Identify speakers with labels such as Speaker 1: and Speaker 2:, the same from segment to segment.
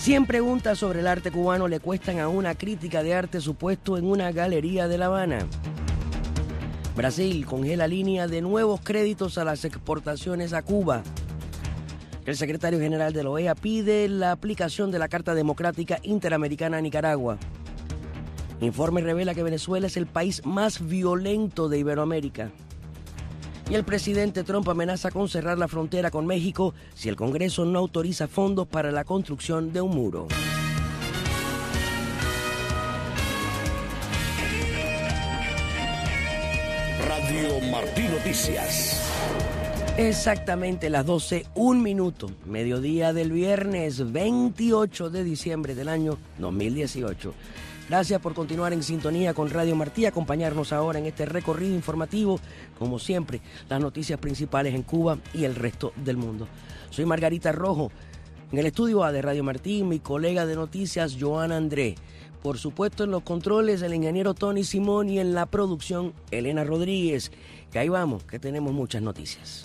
Speaker 1: 100 preguntas sobre el arte cubano le cuestan a una crítica de arte su puesto en una galería de La Habana. Brasil congela línea de nuevos créditos a las exportaciones a Cuba. El secretario general de la OEA pide la aplicación de la Carta Democrática Interamericana a Nicaragua. Informe revela que Venezuela es el país más violento de Iberoamérica. Y el presidente Trump amenaza con cerrar la frontera con México si el Congreso no autoriza fondos para la construcción de un muro.
Speaker 2: Radio Martí Noticias.
Speaker 1: Exactamente las 12, 1 minuto, mediodía del viernes 28 de diciembre del año 2018. Gracias por continuar en sintonía con Radio Martí, acompañarnos ahora en este recorrido informativo, como siempre, las noticias principales en Cuba y el resto del mundo. Soy Margarita Rojo, en el estudio A de Radio Martí, mi colega de noticias, Joana André. Por supuesto, en los controles, el ingeniero Tony Simón y en la producción, Elena Rodríguez. Que ahí vamos, que tenemos muchas noticias.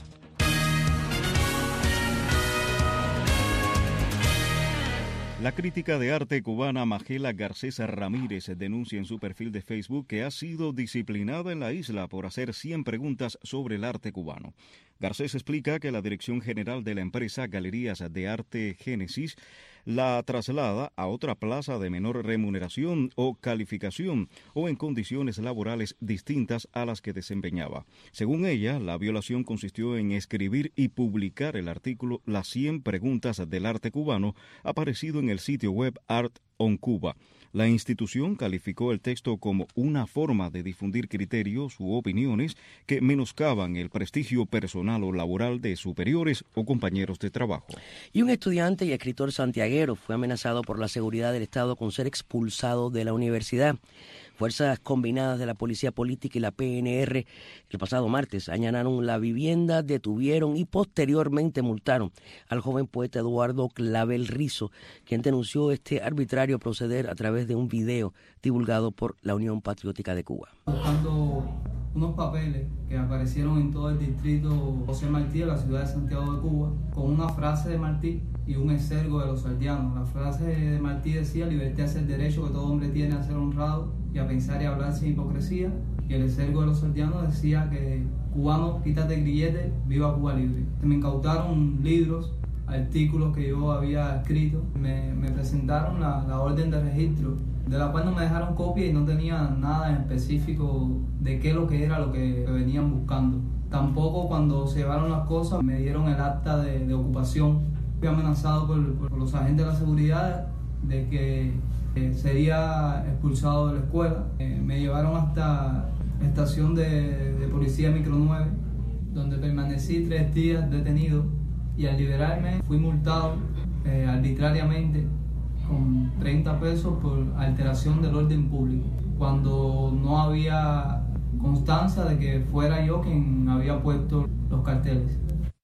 Speaker 3: La crítica de arte cubana Magela Garcés Ramírez denuncia en su perfil de Facebook que ha sido disciplinada en la isla por hacer 100 preguntas sobre el arte cubano. Garcés explica que la Dirección General de la empresa Galerías de Arte Génesis la traslada a otra plaza de menor remuneración o calificación o en condiciones laborales distintas a las que desempeñaba. Según ella, la violación consistió en escribir y publicar el artículo Las 100 preguntas del arte cubano, aparecido en el sitio web Art on Cuba. La institución calificó el texto como una forma de difundir criterios u opiniones que menoscaban el prestigio personal o laboral de superiores o compañeros de trabajo.
Speaker 1: Y un estudiante y escritor santiaguero fue amenazado por la seguridad del Estado con ser expulsado de la universidad. Fuerzas combinadas de la Policía Política y la PNR el pasado martes allanaron la vivienda, detuvieron y posteriormente multaron al joven poeta Eduardo Clavel Rizo, quien denunció este arbitrario proceder a través de un video divulgado por la Unión Patriótica de Cuba.
Speaker 4: Buscando unos papeles que aparecieron en todo el distrito José Martí de la ciudad de Santiago de Cuba, con una frase de Martí y un exergo de los aldeanos. La frase de Martí decía: libertad es el derecho que todo hombre tiene a ser honrado y a pensar y hablar sin hipocresía. Y el exergo de los aldeanos decía que cubano, quítate el grillete, viva Cuba libre. Me incautaron libros, artículos que yo había escrito, me presentaron la orden de registro, de la cual no me dejaron copia y no tenía nada en específico de qué lo que era lo que venían buscando. Tampoco cuando se llevaron las cosas me dieron el acta de ocupación. Fui amenazado por los agentes de la seguridad de que sería expulsado de la escuela. Me llevaron hasta la estación de policía Micro 9, donde permanecí 3 días detenido, y al liberarme fui multado arbitrariamente con 30 pesos por alteración del orden público, cuando no había constancia de que fuera yo quien había puesto los carteles.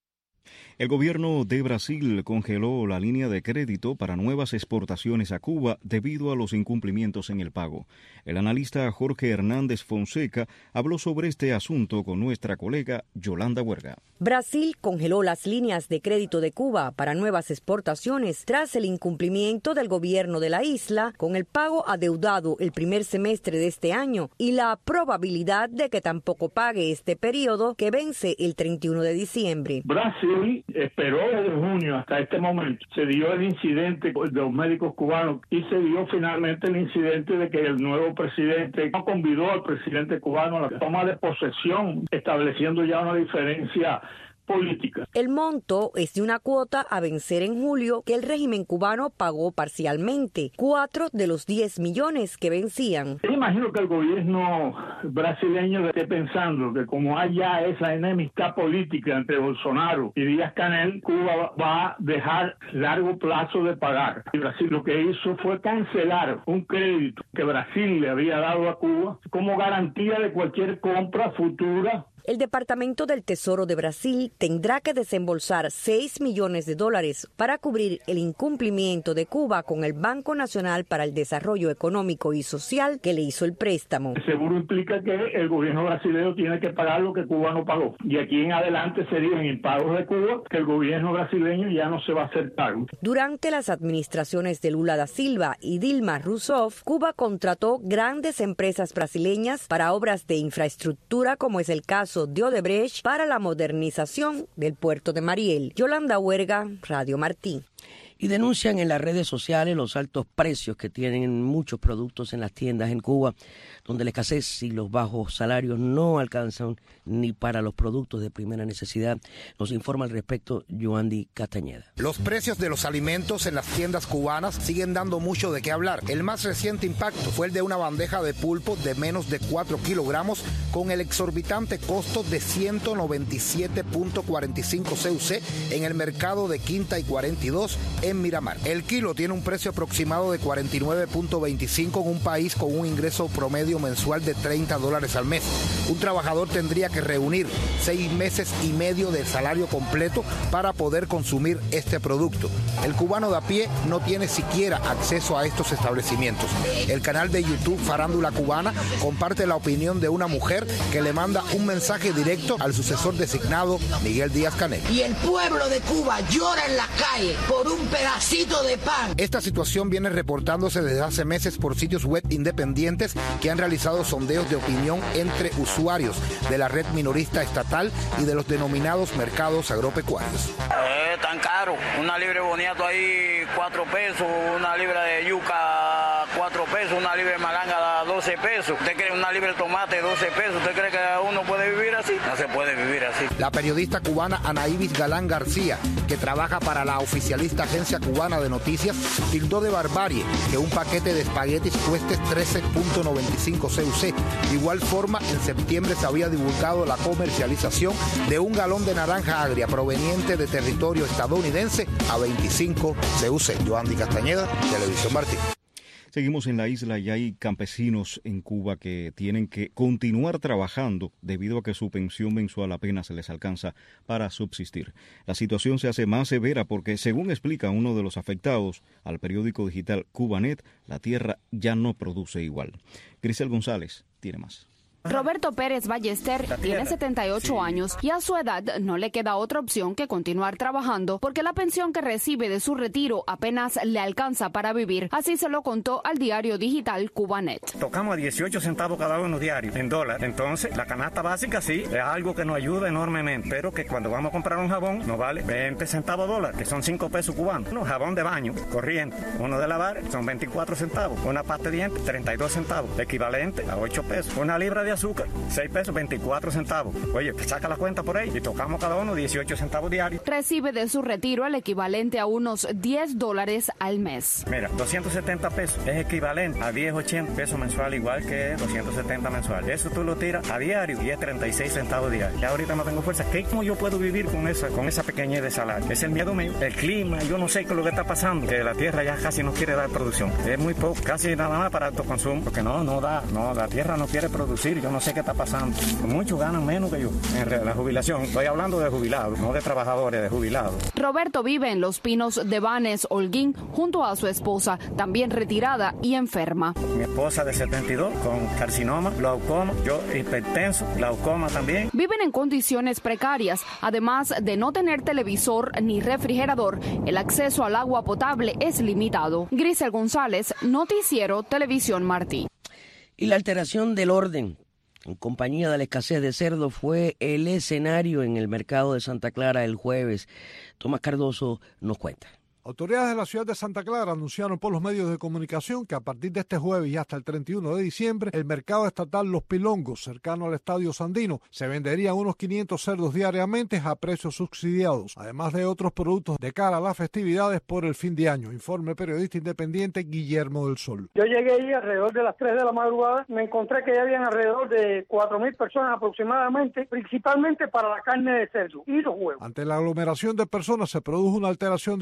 Speaker 3: El gobierno de Brasil congeló la línea de crédito para nuevas exportaciones a Cuba debido a los incumplimientos en el pago. El analista Jorge Hernández Fonseca habló sobre este asunto con nuestra colega Yolanda Huerga.
Speaker 5: Brasil congeló las líneas de crédito de Cuba para nuevas exportaciones tras el incumplimiento del gobierno de la isla con el pago adeudado el primer semestre de este año y la probabilidad de que tampoco pague este periodo que vence el 31 de diciembre.
Speaker 6: Brasil esperó desde junio hasta este momento. Se dio el incidente de los médicos cubanos y se dio finalmente el incidente de que el nuevo presidente no convidó al presidente cubano a la toma de posesión, estableciendo ya una diferencia política.
Speaker 5: El monto es de una cuota a vencer en julio que el régimen cubano pagó parcialmente, 4 de los 10 millones que vencían.
Speaker 6: Yo imagino que el gobierno brasileño esté pensando que como hay ya esa enemistad política entre Bolsonaro y Díaz-Canel, Cuba va a dejar largo plazo de pagar. Y Brasil lo que hizo fue cancelar un crédito que Brasil le había dado a Cuba como garantía de cualquier compra futura.
Speaker 5: el Departamento del Tesoro de Brasil tendrá que desembolsar $6 millones para cubrir el incumplimiento de Cuba con el Banco Nacional para el Desarrollo Económico y Social que le hizo el préstamo.
Speaker 6: El seguro implica que el gobierno brasileño tiene que pagar lo que Cuba no pagó. Y aquí en adelante serían impagos de Cuba que el gobierno brasileño ya no se va a hacer cargo.
Speaker 5: Durante las administraciones de Lula da Silva y Dilma Rousseff, Cuba contrató grandes empresas brasileñas para obras de infraestructura, como es el caso de Odebrecht para la modernización del puerto de Mariel. Yolanda Huerga, Radio Martí.
Speaker 1: Y denuncian en las redes sociales los altos precios que tienen muchos productos en las tiendas en Cuba, donde la escasez y los bajos salarios no alcanzan ni para los productos de primera necesidad. Nos informa al respecto Yoandi Castañeda.
Speaker 7: Los precios de los alimentos en las tiendas cubanas siguen dando mucho de qué hablar. El más reciente impacto fue el de una bandeja de pulpo de menos de 4 kilogramos con el exorbitante costo de 197.45 CUC en el mercado de Quinta y 42 en Miramar. El kilo tiene un precio aproximado de 49.25 en un país con un ingreso promedio mensual de $30 al mes. Un trabajador tendría que reunir 6 meses y medio del salario completo para poder consumir este producto. El cubano de a pie no tiene siquiera acceso a estos establecimientos. El canal de YouTube Farándula Cubana comparte la opinión de una mujer que le manda un mensaje directo al sucesor designado, Miguel Díaz-Canel.
Speaker 8: Y el pueblo de Cuba llora en la calle por un pedacito de pan.
Speaker 7: Esta situación viene reportándose desde hace meses por sitios web independientes que han realizado sondeos de opinión entre usuarios de la red minorista estatal y de los denominados mercados agropecuarios.
Speaker 9: Tan caro, una libra de boniato ahí 4 pesos, una libra de yuca 4 pesos, una libra de malanga 12 pesos. ¿Usted cree una libra de tomate 12 pesos? ¿Usted cree que uno puede vivir así? No se puede vivir así.
Speaker 7: La periodista cubana Ana Ibis Galán García, que trabaja para la oficialista Agencia Cubana de Noticias, tildó de barbarie que un paquete de espaguetis cueste 13.95 CUC. De igual forma, en septiembre se había divulgado la comercialización de un galón de naranja agria proveniente de territorio estadounidense a 25 CUC. Yoandi Castañeda, Televisión Martí.
Speaker 3: Seguimos en la isla y hay campesinos en Cuba que tienen que continuar trabajando debido a que su pensión mensual apenas se les alcanza para subsistir. La situación se hace más severa porque, según explica uno de los afectados al periódico digital Cubanet, la tierra ya no produce igual. Grisel González tiene más.
Speaker 10: Roberto Pérez Ballester tiene 78 años y a su edad no le queda otra opción que continuar trabajando porque la pensión que recibe de su retiro apenas le alcanza para vivir. Así se lo contó al diario digital Cubanet.
Speaker 11: Tocamos a 18 centavos cada uno diario en dólares. Entonces, la canasta básica sí es algo que nos ayuda enormemente, pero que cuando vamos a comprar un jabón nos vale 20 centavos dólar, que son 5 pesos cubanos. Un jabón de baño corriente, uno de lavar son 24 centavos. Una pasta de dientes, 32 centavos, equivalente a 8 pesos. Una libra de azúcar, 6 pesos, 24 centavos. Oye, saca la cuenta por ahí y tocamos cada uno 18 centavos diarios.
Speaker 10: Recibe de su retiro el equivalente a unos $10 al mes.
Speaker 11: Mira, 270 pesos es equivalente a 10.80 pesos mensual, igual que 270 mensual. Eso tú lo tiras a diario y es 36 centavos diarios. Ya ahorita no tengo fuerza. ¿Cómo yo puedo vivir con esa pequeñez de salario? Es el miedo mío, el clima, yo no sé qué es lo que está pasando, que la tierra ya casi no quiere dar producción. Es muy poco, casi nada más para autoconsumo, porque no da, la tierra no quiere producir. Yo no sé qué está pasando. Muchos ganan menos que yo en la jubilación. Estoy hablando de jubilados, no de trabajadores, de jubilados.
Speaker 10: Roberto vive en Los Pinos de Banes, Holguín, junto a su esposa, también retirada y enferma.
Speaker 11: Mi esposa de 72 con carcinoma, glaucoma, yo hipertenso, glaucoma también.
Speaker 10: Viven en condiciones precarias. Además de no tener televisor ni refrigerador, el acceso al agua potable es limitado. Grisel González, Noticiero Televisión Martí.
Speaker 1: Y la alteración del orden en compañía de la escasez de cerdo fue el escenario en el mercado de Santa Clara el jueves. Tomás Cardoso nos cuenta.
Speaker 12: Autoridades de la ciudad de Santa Clara anunciaron por los medios de comunicación que a partir de este jueves y hasta el 31 de diciembre, el mercado estatal Los Pilongos, cercano al Estadio Sandino, se venderían unos 500 cerdos diariamente a precios subsidiados, además de otros productos de cara a las festividades por el fin de año, informa el periodista independiente Guillermo del Sol.
Speaker 13: Yo llegué ahí alrededor de las 3 de la madrugada, me encontré que ya habían alrededor de 4.000 personas aproximadamente, principalmente para la carne de cerdo y los huevos.
Speaker 12: Ante la aglomeración de personas se produjo una alteración del orden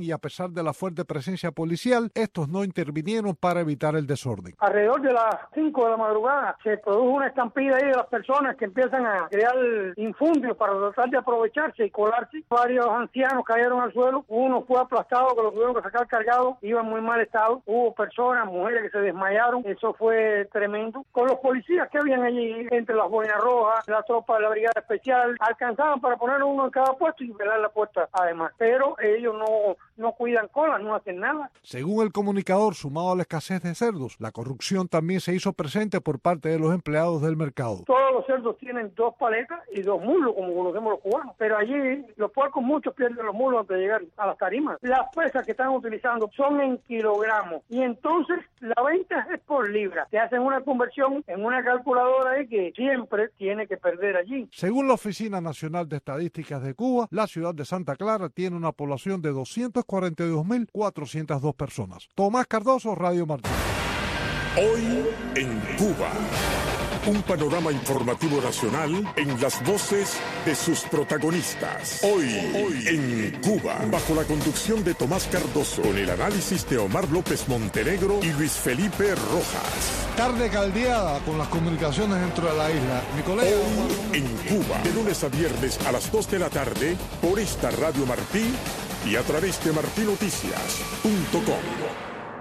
Speaker 12: y a pesar de la fuerte presencia policial, estos no intervinieron para evitar el desorden.
Speaker 13: Alrededor de las 5 de la madrugada se produjo una estampida ahí de las personas que empiezan a crear infundios para tratar de aprovecharse y colarse. Varios ancianos cayeron al suelo, uno fue aplastado, que lo tuvieron que sacar cargado, iba en muy mal estado. Hubo personas, mujeres que se desmayaron, eso fue tremendo. Con los policías que habían allí, entre las boinas rojas, la tropa de la brigada especial, alcanzaban para poner uno en cada puesto y velar la puerta además. Pero ellos no cuidan colas, no hacen nada.
Speaker 12: Según el comunicador, sumado a la escasez de cerdos, la corrupción también se hizo presente por parte de los empleados del mercado.
Speaker 13: Todos los cerdos tienen 2 paletas y 2 muslos, como conocemos los cubanos, pero allí los puercos muchos pierden los muslos antes de llegar a las tarimas. Las pesas que están utilizando son en kilogramos y entonces la venta es por libra. Te hacen una conversión en una calculadora ahí que siempre tiene que perder allí.
Speaker 12: Según la Oficina Nacional de Estadísticas de Cuba, la ciudad de Santa Clara tiene una población de 242.402 personas. Tomás Cardoso, Radio Martín.
Speaker 2: Hoy en Cuba. Un panorama informativo nacional en las voces de sus protagonistas. Hoy en Cuba, bajo la conducción de Tomás Cardoso, con el análisis de Omar López Montenegro y Luis Felipe Rojas.
Speaker 12: Tarde caldeada con las comunicaciones dentro de la isla. Mi colega.
Speaker 2: Hoy en Cuba, de lunes a viernes a las 2 de la tarde, por esta Radio Martí y a través de martinoticias.com.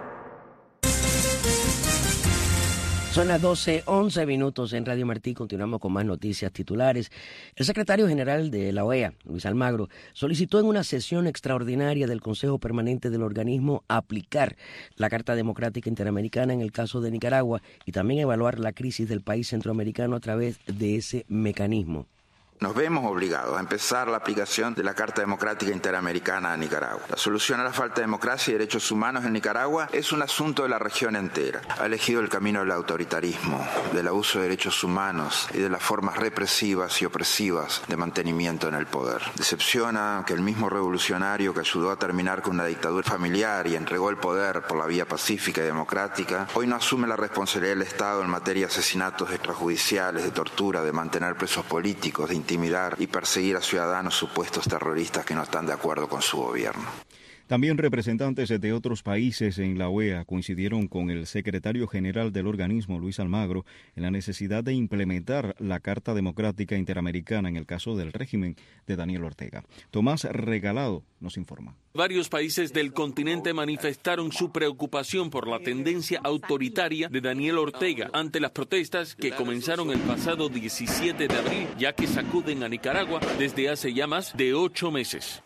Speaker 1: Son las 12:11 en Radio Martí. Continuamos con más noticias titulares. El secretario general de la OEA, Luis Almagro, solicitó en una sesión extraordinaria del Consejo Permanente del organismo aplicar la Carta Democrática Interamericana en el caso de Nicaragua y también evaluar la crisis del país centroamericano a través de ese mecanismo.
Speaker 14: Nos vemos obligados a empezar la aplicación de la Carta Democrática Interamericana a Nicaragua. La solución a la falta de democracia y derechos humanos en Nicaragua es un asunto de la región entera. Ha elegido el camino del autoritarismo, del abuso de derechos humanos y de las formas represivas y opresivas de mantenimiento en el poder. Decepciona que el mismo revolucionario que ayudó a terminar con una dictadura familiar y entregó el poder por la vía pacífica y democrática, hoy no asume la responsabilidad del Estado en materia de asesinatos extrajudiciales, de tortura, de mantener presos políticos, de intimidar y perseguir a ciudadanos supuestos terroristas que no están de acuerdo con su gobierno.
Speaker 3: También representantes de otros países en la OEA coincidieron con el secretario general del organismo, Luis Almagro, en la necesidad de implementar la Carta Democrática Interamericana en el caso del régimen de Daniel Ortega. Tomás Regalado nos informa.
Speaker 15: Varios países del continente manifestaron su preocupación por la tendencia autoritaria de Daniel Ortega ante las protestas que comenzaron el pasado 17 de abril, ya que sacuden a Nicaragua desde hace ya más de 8 meses.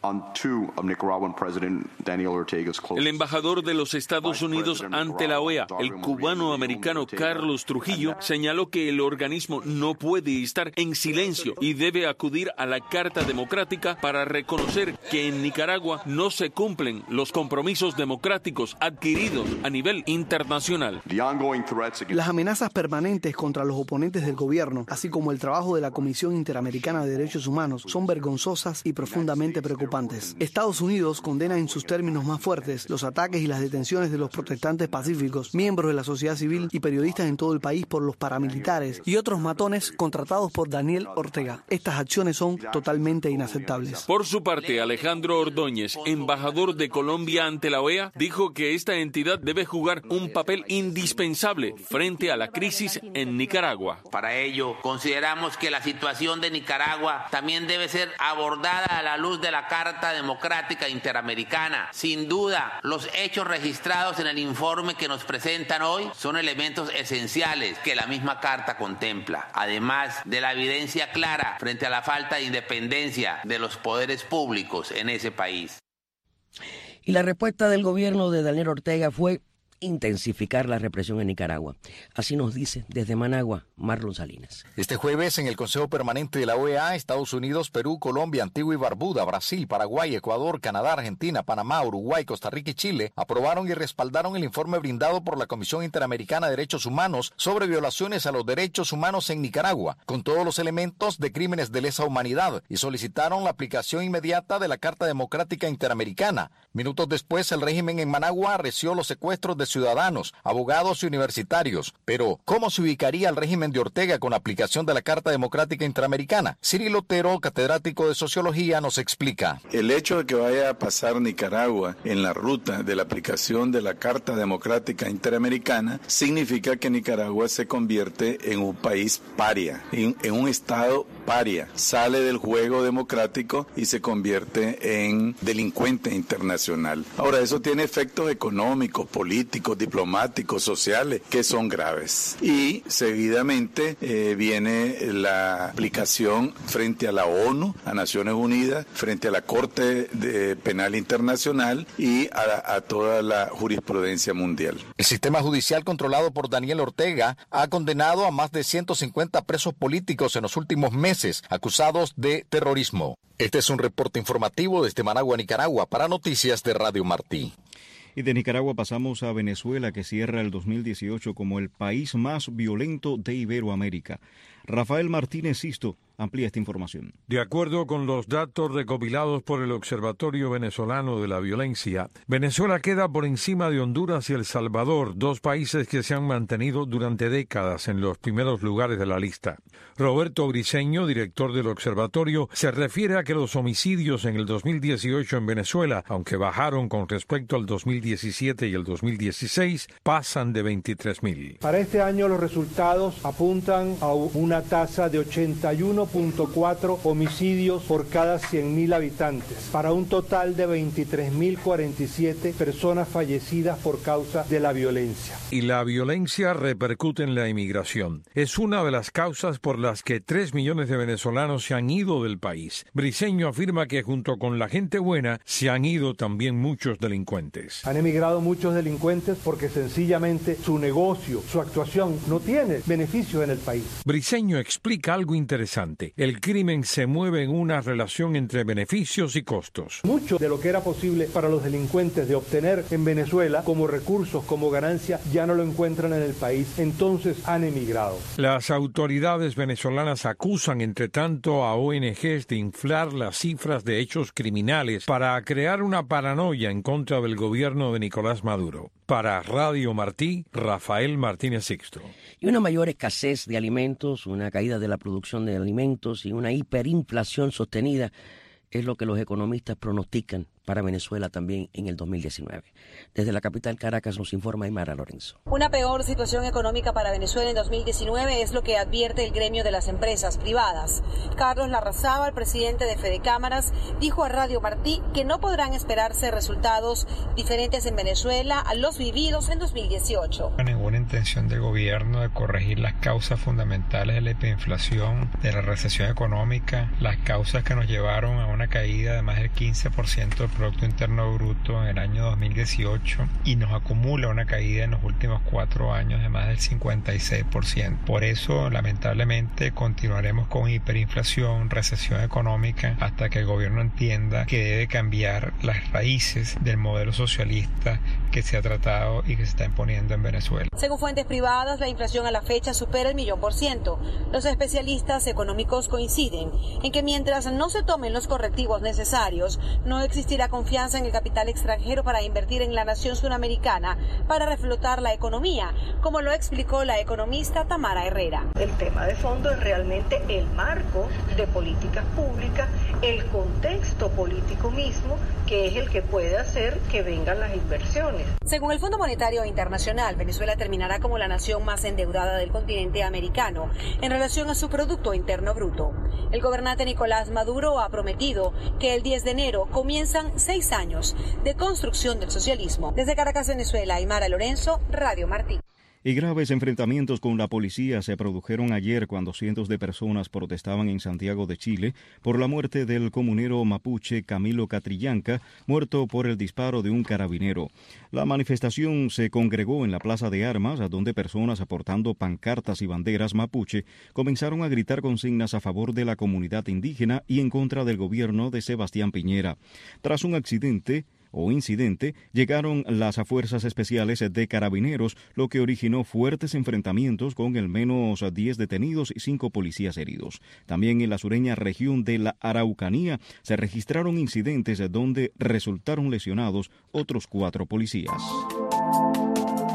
Speaker 15: El embajador de los Estados Unidos ante la OEA, el cubano-americano Carlos Trujillo, señaló que el organismo no puede estar en silencio y debe acudir a la Carta Democrática para reconocer que en Nicaragua no se cumplen los compromisos democráticos adquiridos a nivel internacional.
Speaker 16: Las amenazas permanentes contra los oponentes del gobierno, así como el trabajo de la Comisión Interamericana de Derechos Humanos, son vergonzosas y profundamente preocupantes. Estados Unidos condena en sus términos más fuertes los ataques y las detenciones de los protestantes pacíficos, miembros de la sociedad civil y periodistas en todo el país por los paramilitares y otros matones contratados por Daniel Ortega. Estas acciones son totalmente inaceptables.
Speaker 15: Por su parte, Alejandro Ordóñez, embajador de Colombia ante la OEA, dijo que esta entidad debe jugar un papel indispensable frente a la crisis en Nicaragua.
Speaker 17: Para ello, consideramos que la situación de Nicaragua también debe ser abordada a la luz de la Carta Democrática Interamericana. Sin duda, los hechos registrados en el informe que nos presentan hoy son elementos esenciales que la misma Carta contempla, además de la evidencia clara frente a la falta de independencia de los poderes públicos en ese país.
Speaker 1: Y la respuesta del gobierno de Daniel Ortega fue intensificar la represión en Nicaragua. Así nos dice desde Managua, Marlon Salinas.
Speaker 18: Este jueves en el Consejo Permanente de la OEA, Estados Unidos, Perú, Colombia, Antigua y Barbuda, Brasil, Paraguay, Ecuador, Canadá, Argentina, Panamá, Uruguay, Costa Rica y Chile aprobaron y respaldaron el informe brindado por la Comisión Interamericana de Derechos Humanos sobre violaciones a los derechos humanos en Nicaragua, con todos los elementos de crímenes de lesa humanidad, y solicitaron la aplicación inmediata de la Carta Democrática Interamericana. Minutos después, el régimen en Managua arreció los secuestros de de ciudadanos, abogados y universitarios. Pero, ¿cómo se ubicaría el régimen de Ortega con aplicación de la Carta Democrática Interamericana? Cyril Otero, catedrático de Sociología, nos explica.
Speaker 19: El hecho de que vaya a pasar Nicaragua en la ruta de la aplicación de la Carta Democrática Interamericana significa que Nicaragua se convierte en un país paria, en un estado paria. Sale del juego democrático y se convierte en delincuente internacional. Ahora, eso tiene efectos económicos, políticos, diplomáticos, sociales, que son graves. Y seguidamente viene la aplicación frente a la ONU, a Naciones Unidas, frente a la Corte Penal Internacional y a toda la jurisprudencia mundial.
Speaker 18: El sistema judicial controlado por Daniel Ortega ha condenado a más de 150 presos políticos en los últimos meses, acusados de terrorismo. Este es un reporte informativo desde Managua, Nicaragua, para Noticias de Radio Martí.
Speaker 3: Y de Nicaragua pasamos a Venezuela, que cierra el 2018 como el país más violento de Iberoamérica. Rafael Martínez Sisto amplía esta información.
Speaker 20: De acuerdo con los datos recopilados por el Observatorio Venezolano de la Violencia, Venezuela queda por encima de Honduras y El Salvador, dos países que se han mantenido durante décadas en los primeros lugares de la lista. Roberto Briceño, director del observatorio, se refiere a que los homicidios en el 2018 en Venezuela, aunque bajaron con respecto al 2017 y el 2016, pasan de 23.000.
Speaker 21: Para este año los resultados apuntan a una tasa de 81.4 homicidios por cada 100.000 habitantes, para un total de 23.047 personas fallecidas por causa de la violencia.
Speaker 20: Y la violencia repercute en la inmigración. Es una de las causas por las que 3 millones de venezolanos se han ido del país. Briceño afirma que junto con la gente buena se han ido también muchos delincuentes.
Speaker 21: Han emigrado muchos delincuentes porque sencillamente su negocio, su actuación no tiene beneficios en el país.
Speaker 20: Briceño explica algo interesante. El crimen se mueve en una relación entre beneficios y costos.
Speaker 21: Mucho de lo que era posible para los delincuentes de obtener en Venezuela como recursos, como ganancia, ya no lo encuentran en el país. Entonces han emigrado.
Speaker 20: Las autoridades venezolanas acusan, entre tanto, a ONGs de inflar las cifras de hechos criminales para crear una paranoia en contra del gobierno de Nicolás Maduro. Para Radio Martí, Rafael Martínez Sixto.
Speaker 1: Y una mayor escasez de alimentos, una caída de la producción de alimentos y una hiperinflación sostenida es lo que los economistas pronostican para Venezuela también en el 2019. Desde la capital Caracas nos informa Aymara Lorenzo.
Speaker 22: Una peor situación económica para Venezuela en 2019 es lo que advierte el gremio de las empresas privadas. Carlos Larrazábal, presidente de Fedecámaras, dijo a Radio Martí que no podrán esperarse resultados diferentes en Venezuela a los vividos en 2018.
Speaker 23: No hay ninguna intención del gobierno de corregir las causas fundamentales de la hiperinflación, de la recesión económica, las causas que nos llevaron a una caída de más del 15% del Producto Interno Bruto en el año 2018 y nos acumula una caída en los últimos 4 años de más del 56%. Por eso, lamentablemente, continuaremos con hiperinflación, recesión económica, hasta que el gobierno entienda que debe cambiar las raíces del modelo socialista que se ha tratado y que se está imponiendo en Venezuela.
Speaker 22: Según fuentes privadas, la inflación a la fecha supera el 1.000.000%. Los especialistas económicos coinciden en que mientras no se tomen los correctivos necesarios, no existirá confianza en el capital extranjero para invertir en la nación sudamericana para reflotar la economía, como lo explicó la economista Tamara Herrera.
Speaker 24: El tema de fondo es realmente el marco de políticas públicas, el contexto político mismo, que es el que puede hacer que vengan las inversiones.
Speaker 22: Según el Fondo Monetario Internacional, Venezuela terminará como la nación más endeudada del continente americano en relación a su Producto Interno Bruto. El gobernante Nicolás Maduro ha prometido que el 10 de enero comienzan 6 años de construcción del socialismo. Desde Caracas, Venezuela, Aymara Lorenzo, Radio Martí.
Speaker 3: Y graves enfrentamientos con la policía se produjeron ayer cuando cientos de personas protestaban en Santiago de Chile por la muerte del comunero mapuche Camilo Catrillanca, muerto por el disparo de un carabinero. La manifestación se congregó en la Plaza de Armas, a donde personas portando pancartas y banderas mapuche comenzaron a gritar consignas a favor de la comunidad indígena y en contra del gobierno de Sebastián Piñera. Tras un incidente, llegaron las fuerzas especiales de carabineros, lo que originó fuertes enfrentamientos con al menos 10 detenidos y 5 policías heridos. También en la sureña región de la Araucanía se registraron incidentes donde resultaron lesionados otros 4 policías.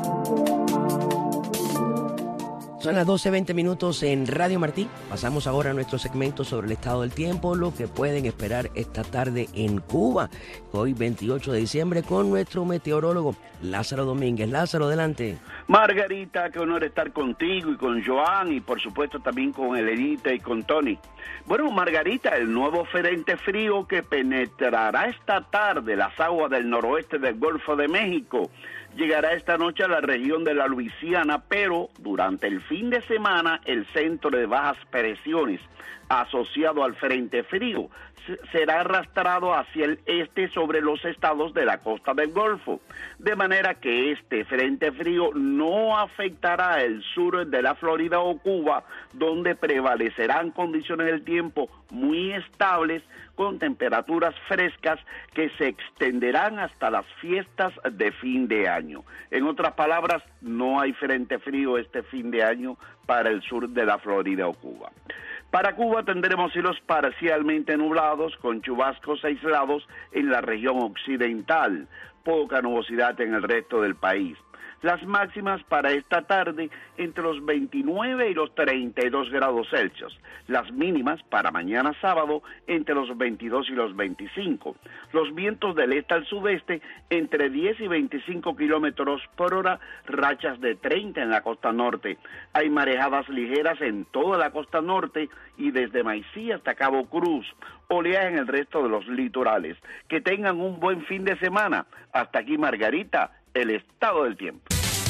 Speaker 1: Son las 12:20 minutos en Radio Martí. Pasamos ahora a nuestro segmento sobre el estado del tiempo, lo que pueden esperar esta tarde en Cuba, hoy 28 de diciembre, con nuestro meteorólogo Lázaro Domínguez. Lázaro, adelante.
Speaker 4: Margarita, qué honor estar contigo y con Joan y por supuesto también con Elenita y con Tony. Bueno, Margarita, el nuevo frente frío que penetrará esta tarde las aguas del noroeste del Golfo de México llegará esta noche a la región de la Luisiana, pero durante el fin de semana el centro de bajas presiones asociado al frente frío será arrastrado hacia el este sobre los estados de la costa del Golfo, de manera que este frente frío no afectará el sur de la Florida o Cuba, donde prevalecerán condiciones del tiempo muy estables con temperaturas frescas que se extenderán hasta las fiestas de fin de año. En otras palabras, no hay frente frío este fin de año para el sur de la Florida o Cuba. Para Cuba tendremos cielos parcialmente nublados con chubascos aislados en la región occidental, poca nubosidad en el resto del país. Las máximas para esta tarde entre los 29 y los 32 grados Celsius. Las mínimas para mañana sábado entre los 22 y los 25. Los vientos del este al sudeste entre 10 y 25 kilómetros por hora, rachas de 30 en la costa norte. Hay marejadas ligeras en toda la costa norte y desde Maicí hasta Cabo Cruz. Oleaje en el resto de los litorales. Que tengan un buen fin de semana. Hasta aquí, Margarita, el estado del tiempo.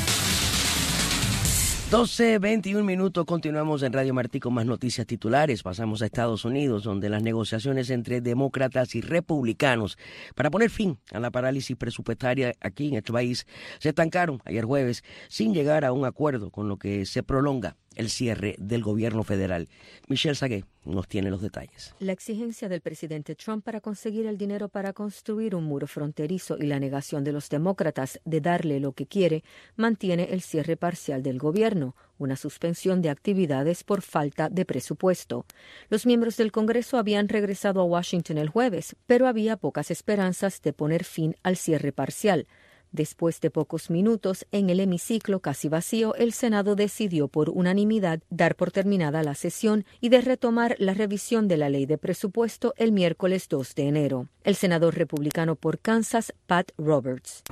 Speaker 1: 12:21 minutos, continuamos en Radio Martí con más noticias titulares. Pasamos a Estados Unidos, donde las negociaciones entre demócratas y republicanos para poner fin a la parálisis presupuestaria aquí en este país se estancaron ayer jueves sin llegar a un acuerdo, con lo que se prolonga el cierre del gobierno federal. Michelle Sagué nos tiene los detalles.
Speaker 5: La exigencia del presidente Trump para conseguir el dinero para construir un muro fronterizo y la negación de los demócratas de darle lo que quiere mantiene el cierre parcial del gobierno, una suspensión de actividades por falta de presupuesto. Los miembros del Congreso habían regresado a Washington el jueves, pero había pocas esperanzas de poner fin al cierre parcial. Después de pocos minutos, en el hemiciclo casi vacío, el Senado decidió por unanimidad dar por terminada la sesión y de retomar la revisión de la ley de presupuesto el miércoles 2 de enero. El senador republicano por Kansas, Pat Roberts.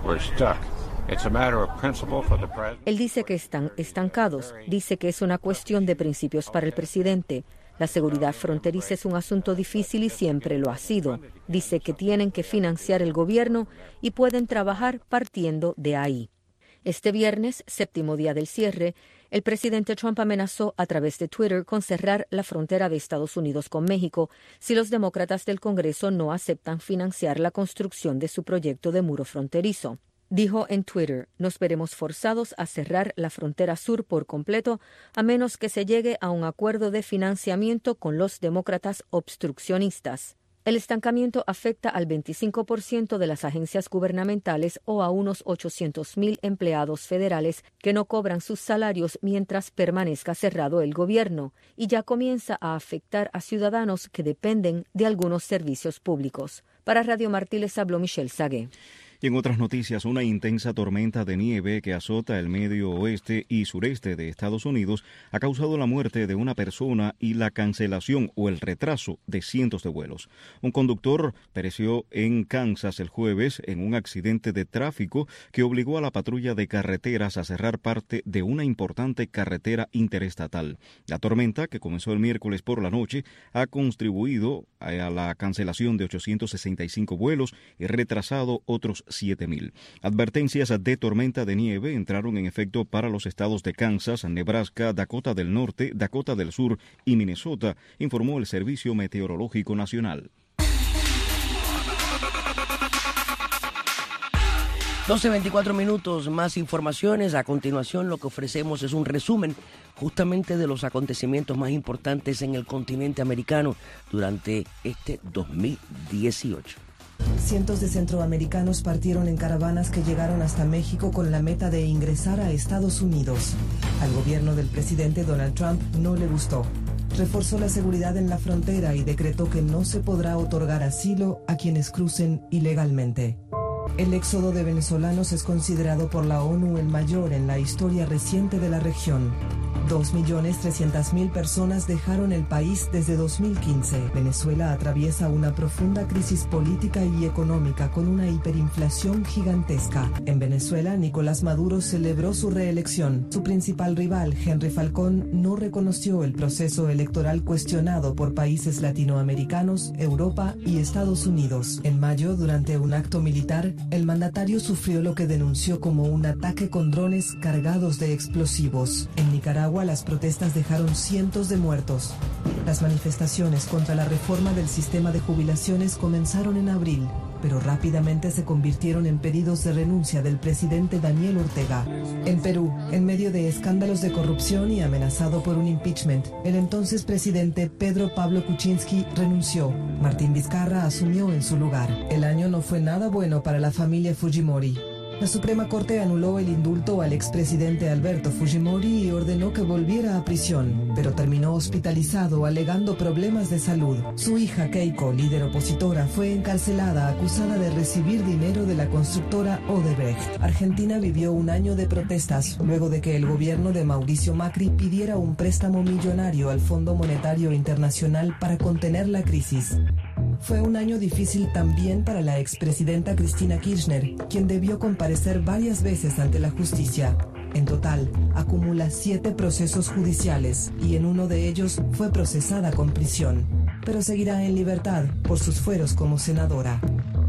Speaker 5: Él dice que están estancados, dice que es una cuestión de principios para el presidente. La seguridad fronteriza es un asunto difícil y siempre lo ha sido. Dice que tienen que financiar el gobierno y pueden trabajar partiendo de ahí. Este viernes, séptimo día del cierre, el presidente Trump amenazó a través de Twitter con cerrar la frontera de Estados Unidos con México si los demócratas del Congreso no aceptan financiar la construcción de su proyecto de muro fronterizo. Dijo en Twitter: nos veremos forzados a cerrar la frontera sur por completo a menos que se llegue a un acuerdo de financiamiento con los demócratas obstruccionistas. El estancamiento afecta al 25% de las agencias gubernamentales o a unos 800,000 empleados federales que no cobran sus salarios mientras permanezca cerrado el gobierno, y ya comienza a afectar a ciudadanos que dependen de algunos servicios públicos. Para Radio Martí les habló Michelle Sagué.
Speaker 3: Y en otras noticias, una intensa tormenta de nieve que azota el medio oeste y sureste de Estados Unidos ha causado la muerte de una persona y la cancelación o el retraso de cientos de vuelos. Un conductor pereció en Kansas el jueves en un accidente de tráfico que obligó a la patrulla de carreteras a cerrar parte de una importante carretera interestatal. La tormenta, que comenzó el miércoles por la noche, ha contribuido a la cancelación de 865 vuelos y retrasado otros 7,000. Advertencias de tormenta de nieve entraron en efecto para los estados de Kansas, Nebraska, Dakota del Norte, Dakota del Sur y Minnesota, informó el Servicio Meteorológico Nacional.
Speaker 1: 12:24 minutos, más informaciones. A continuación, lo que ofrecemos es un resumen justamente de los acontecimientos más importantes en el continente americano durante este 2018.
Speaker 6: Cientos de centroamericanos partieron en caravanas que llegaron hasta México con la meta de ingresar a Estados Unidos. Al gobierno del presidente Donald Trump no le gustó. Reforzó la seguridad en la frontera y decretó que no se podrá otorgar asilo a quienes crucen ilegalmente. El éxodo de venezolanos es considerado por la ONU el mayor en la historia reciente de la región. 2.300.000 personas dejaron el país desde 2015. Venezuela atraviesa una profunda crisis política y económica con una hiperinflación gigantesca. En Venezuela, Nicolás Maduro celebró su reelección. Su principal rival, Henry Falcón, no reconoció el proceso electoral cuestionado por países latinoamericanos, Europa y Estados Unidos. En mayo, durante un acto militar, el mandatario sufrió lo que denunció como un ataque con drones cargados de explosivos. En Nicaragua, las protestas dejaron cientos de muertos. Las manifestaciones contra la reforma del sistema de jubilaciones comenzaron en abril, pero rápidamente se convirtieron en pedidos de renuncia del presidente Daniel Ortega. En Perú, en medio de escándalos de corrupción y amenazado por un impeachment, el entonces presidente Pedro Pablo Kuczynski renunció. Martín Vizcarra asumió en su lugar. El año no fue nada bueno para la familia Fujimori. La Suprema Corte anuló el indulto al expresidente Alberto Fujimori y ordenó que volviera a prisión, pero terminó hospitalizado alegando problemas de salud. Su hija Keiko, líder opositora, fue encarcelada acusada de recibir dinero de la constructora Odebrecht. Argentina vivió un año de protestas luego de que el gobierno de Mauricio Macri pidiera un préstamo millonario al Fondo Monetario Internacional para contener la crisis. Fue un año difícil también para la expresidenta Cristina Kirchner, quien debió comparecer varias veces ante la justicia. En total, acumula 7 procesos judiciales y en uno de ellos fue procesada con prisión, pero seguirá en libertad por sus fueros como senadora.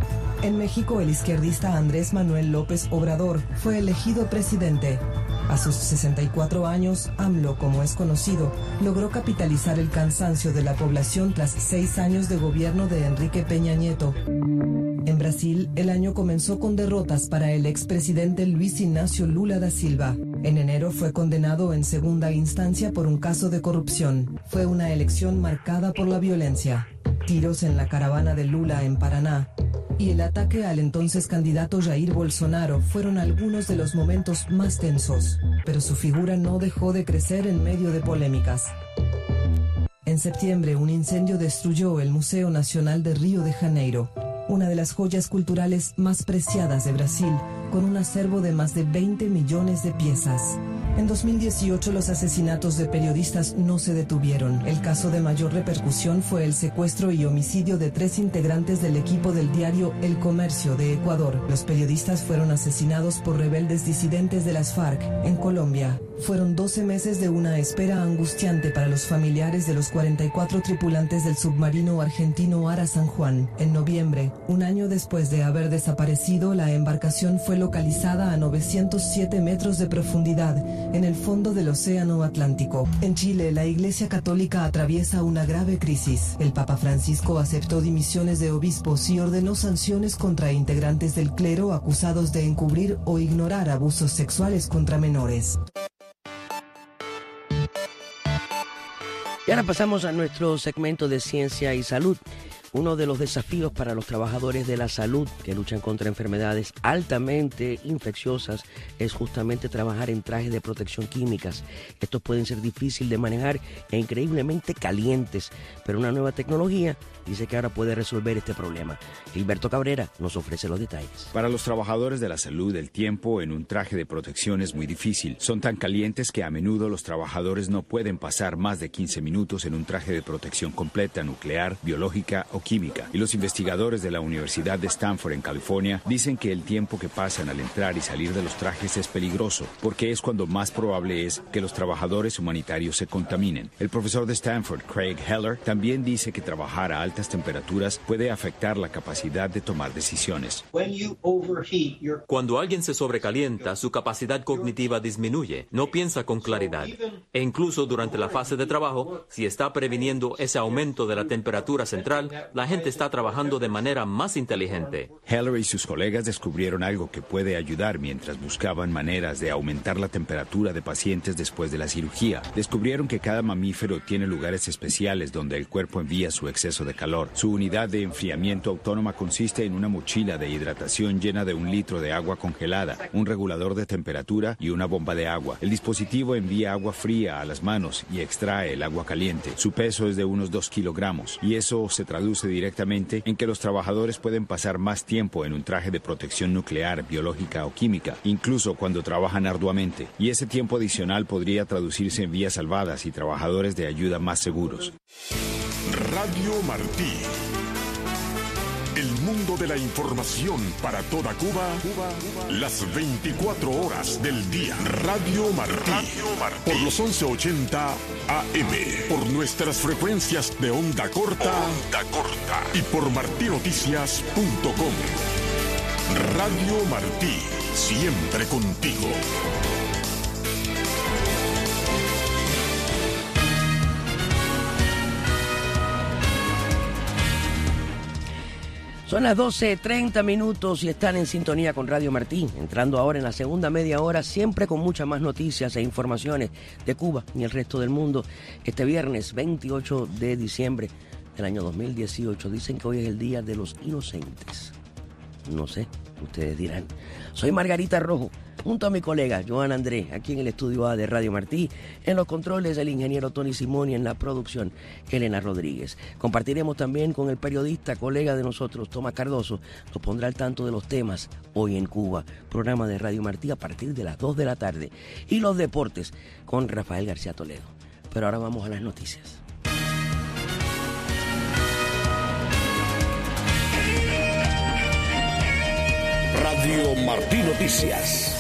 Speaker 6: En México, el izquierdista Andrés Manuel López Obrador fue elegido presidente. A sus 64 años, AMLO, como es conocido, logró capitalizar el cansancio de la población tras 6 años de gobierno de Enrique Peña Nieto. En Brasil, el año comenzó con derrotas para el expresidente Luis Ignacio Lula da Silva. En enero fue condenado en segunda instancia por un caso de corrupción. Fue una elección marcada por la violencia. Tiros en la caravana de Lula en Paraná y el ataque al entonces candidato Jair Bolsonaro fueron algunos de los momentos más tensos, pero su figura no dejó de crecer en medio de polémicas. En septiembre, un incendio destruyó el Museo Nacional de Río de Janeiro, una de las joyas culturales más preciadas de Brasil, con un acervo de más de 20 millones de piezas. En 2018, los asesinatos de periodistas no se detuvieron. El caso de mayor repercusión fue el secuestro y homicidio de 3 integrantes del equipo del diario El Comercio de Ecuador. Los periodistas fueron asesinados por rebeldes disidentes de las FARC en Colombia. Fueron 12 meses de una espera angustiante para los familiares de los 44 tripulantes del submarino argentino Ara San Juan. En noviembre, un año después de haber desaparecido, la embarcación fue localizada a 907 metros de profundidad en el fondo del Océano Atlántico. En Chile, la Iglesia Católica atraviesa una grave crisis. El Papa Francisco aceptó dimisiones de obispos y ordenó sanciones contra integrantes del clero acusados de encubrir o ignorar abusos sexuales contra menores.
Speaker 1: Y ahora pasamos a nuestro segmento de ciencia y salud. Uno de los desafíos para los trabajadores de la salud que luchan contra enfermedades altamente infecciosas es justamente trabajar en trajes de protección químicas. Estos pueden ser difíciles de manejar e increíblemente calientes, pero una nueva tecnología dice que ahora puede resolver este problema. Gilberto Cabrera nos ofrece los detalles.
Speaker 7: Para los trabajadores de la salud, el tiempo en un traje de protección es muy difícil. Son tan calientes que a menudo los trabajadores no pueden pasar más de 15 minutos en un traje de protección completa, nuclear, biológica o química. Y los investigadores de la Universidad de Stanford en California dicen que el tiempo que pasan al entrar y salir de los trajes es peligroso, porque es cuando más probable es que los trabajadores humanitarios se contaminen. El profesor de Stanford, Craig Heller, también dice que trabajar a altas temperaturas puede afectar la capacidad de tomar decisiones.
Speaker 8: Cuando alguien se sobrecalienta, su capacidad cognitiva disminuye, no piensa con claridad. E incluso durante la fase de trabajo, si está previniendo ese aumento de la temperatura central, la gente está trabajando de manera más inteligente.
Speaker 7: Heller y sus colegas descubrieron algo que puede ayudar mientras buscaban maneras de aumentar la temperatura de pacientes después de la cirugía. Descubrieron que cada mamífero tiene lugares especiales donde el cuerpo envía su exceso de calor. Su unidad de enfriamiento autónoma consiste en una mochila de hidratación llena de 1 litro de agua congelada, un regulador de temperatura y una bomba de agua. El dispositivo envía agua fría a las manos y extrae el agua caliente. Su peso es de unos 2 kilogramos y eso se traduce traduce directamente en que los trabajadores pueden pasar más tiempo en un traje de protección nuclear, biológica o química, incluso cuando trabajan arduamente. Y ese tiempo adicional podría traducirse en vidas salvadas y trabajadores de ayuda más seguros.
Speaker 2: Radio Martí. El mundo de la información para toda Cuba, las 24 horas del día. Radio Martí. Por los 1180 AM. Por nuestras frecuencias de onda corta. Y por martinoticias.com. Radio Martí. Siempre contigo.
Speaker 1: Son las 12:30 y están en sintonía con Radio Martí, entrando ahora en la segunda media hora, siempre con muchas más noticias e informaciones de Cuba y el resto del mundo. Este viernes 28 de diciembre del año 2018, dicen que hoy es el Día de los Inocentes. No sé, ustedes dirán. Soy Margarita Rojo, junto a mi colega Joan Andrés, aquí en el estudio A de Radio Martí, en los controles el ingeniero Tony Simón y en la producción Elena Rodríguez. Compartiremos también con el periodista, colega de nosotros, Tomás Cardoso, nos pondrá al tanto de los temas Hoy en Cuba, programa de Radio Martí a partir de las 2 de la tarde, y los deportes con Rafael García Toledo. Pero ahora vamos a las noticias.
Speaker 2: Radio Martí Noticias.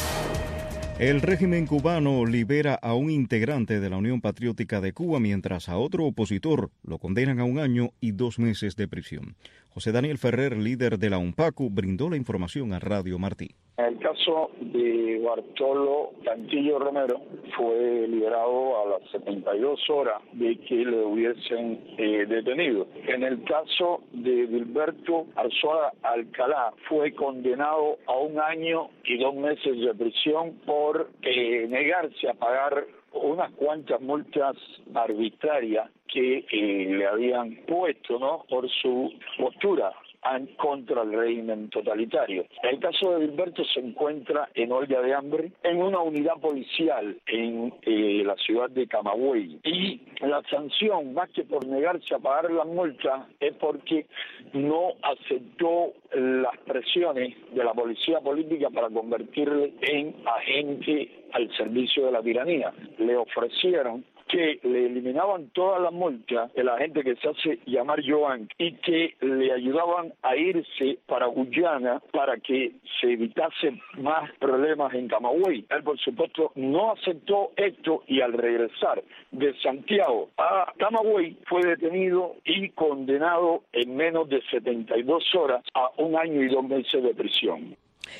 Speaker 3: El régimen cubano libera a un integrante de la Unión Patriótica de Cuba, mientras a otro opositor lo condenan a 1 año y 2 meses de prisión. José Daniel Ferrer, líder de la UNPACU, brindó la información a Radio Martí.
Speaker 9: En el caso de Bartolo Cantillo Romero, fue liberado a las 72 horas de que le hubiesen detenido. En el caso de Gilberto Arzuaga Alcalá, fue condenado a 1 año y 2 meses de prisión por negarse a pagar unas cuantas multas arbitrarias que le habían puesto, ¿no?, por su postura contra el régimen totalitario. El caso de Gilberto se encuentra en huelga de hambre en una unidad policial en la ciudad de Camagüey, y la sanción, más que por negarse a pagar las multas, es porque no aceptó las presiones de la policía política para convertirle en agente al servicio de la tiranía. Le ofrecieron que le eliminaban todas las multas de la gente que se hace llamar Joan y que le ayudaban a irse para Guyana para que se evitase más problemas en Camagüey. Él, por supuesto, no aceptó esto y al regresar de Santiago a Camagüey fue detenido y condenado en menos de 72 horas a 1 año y 2 meses de prisión.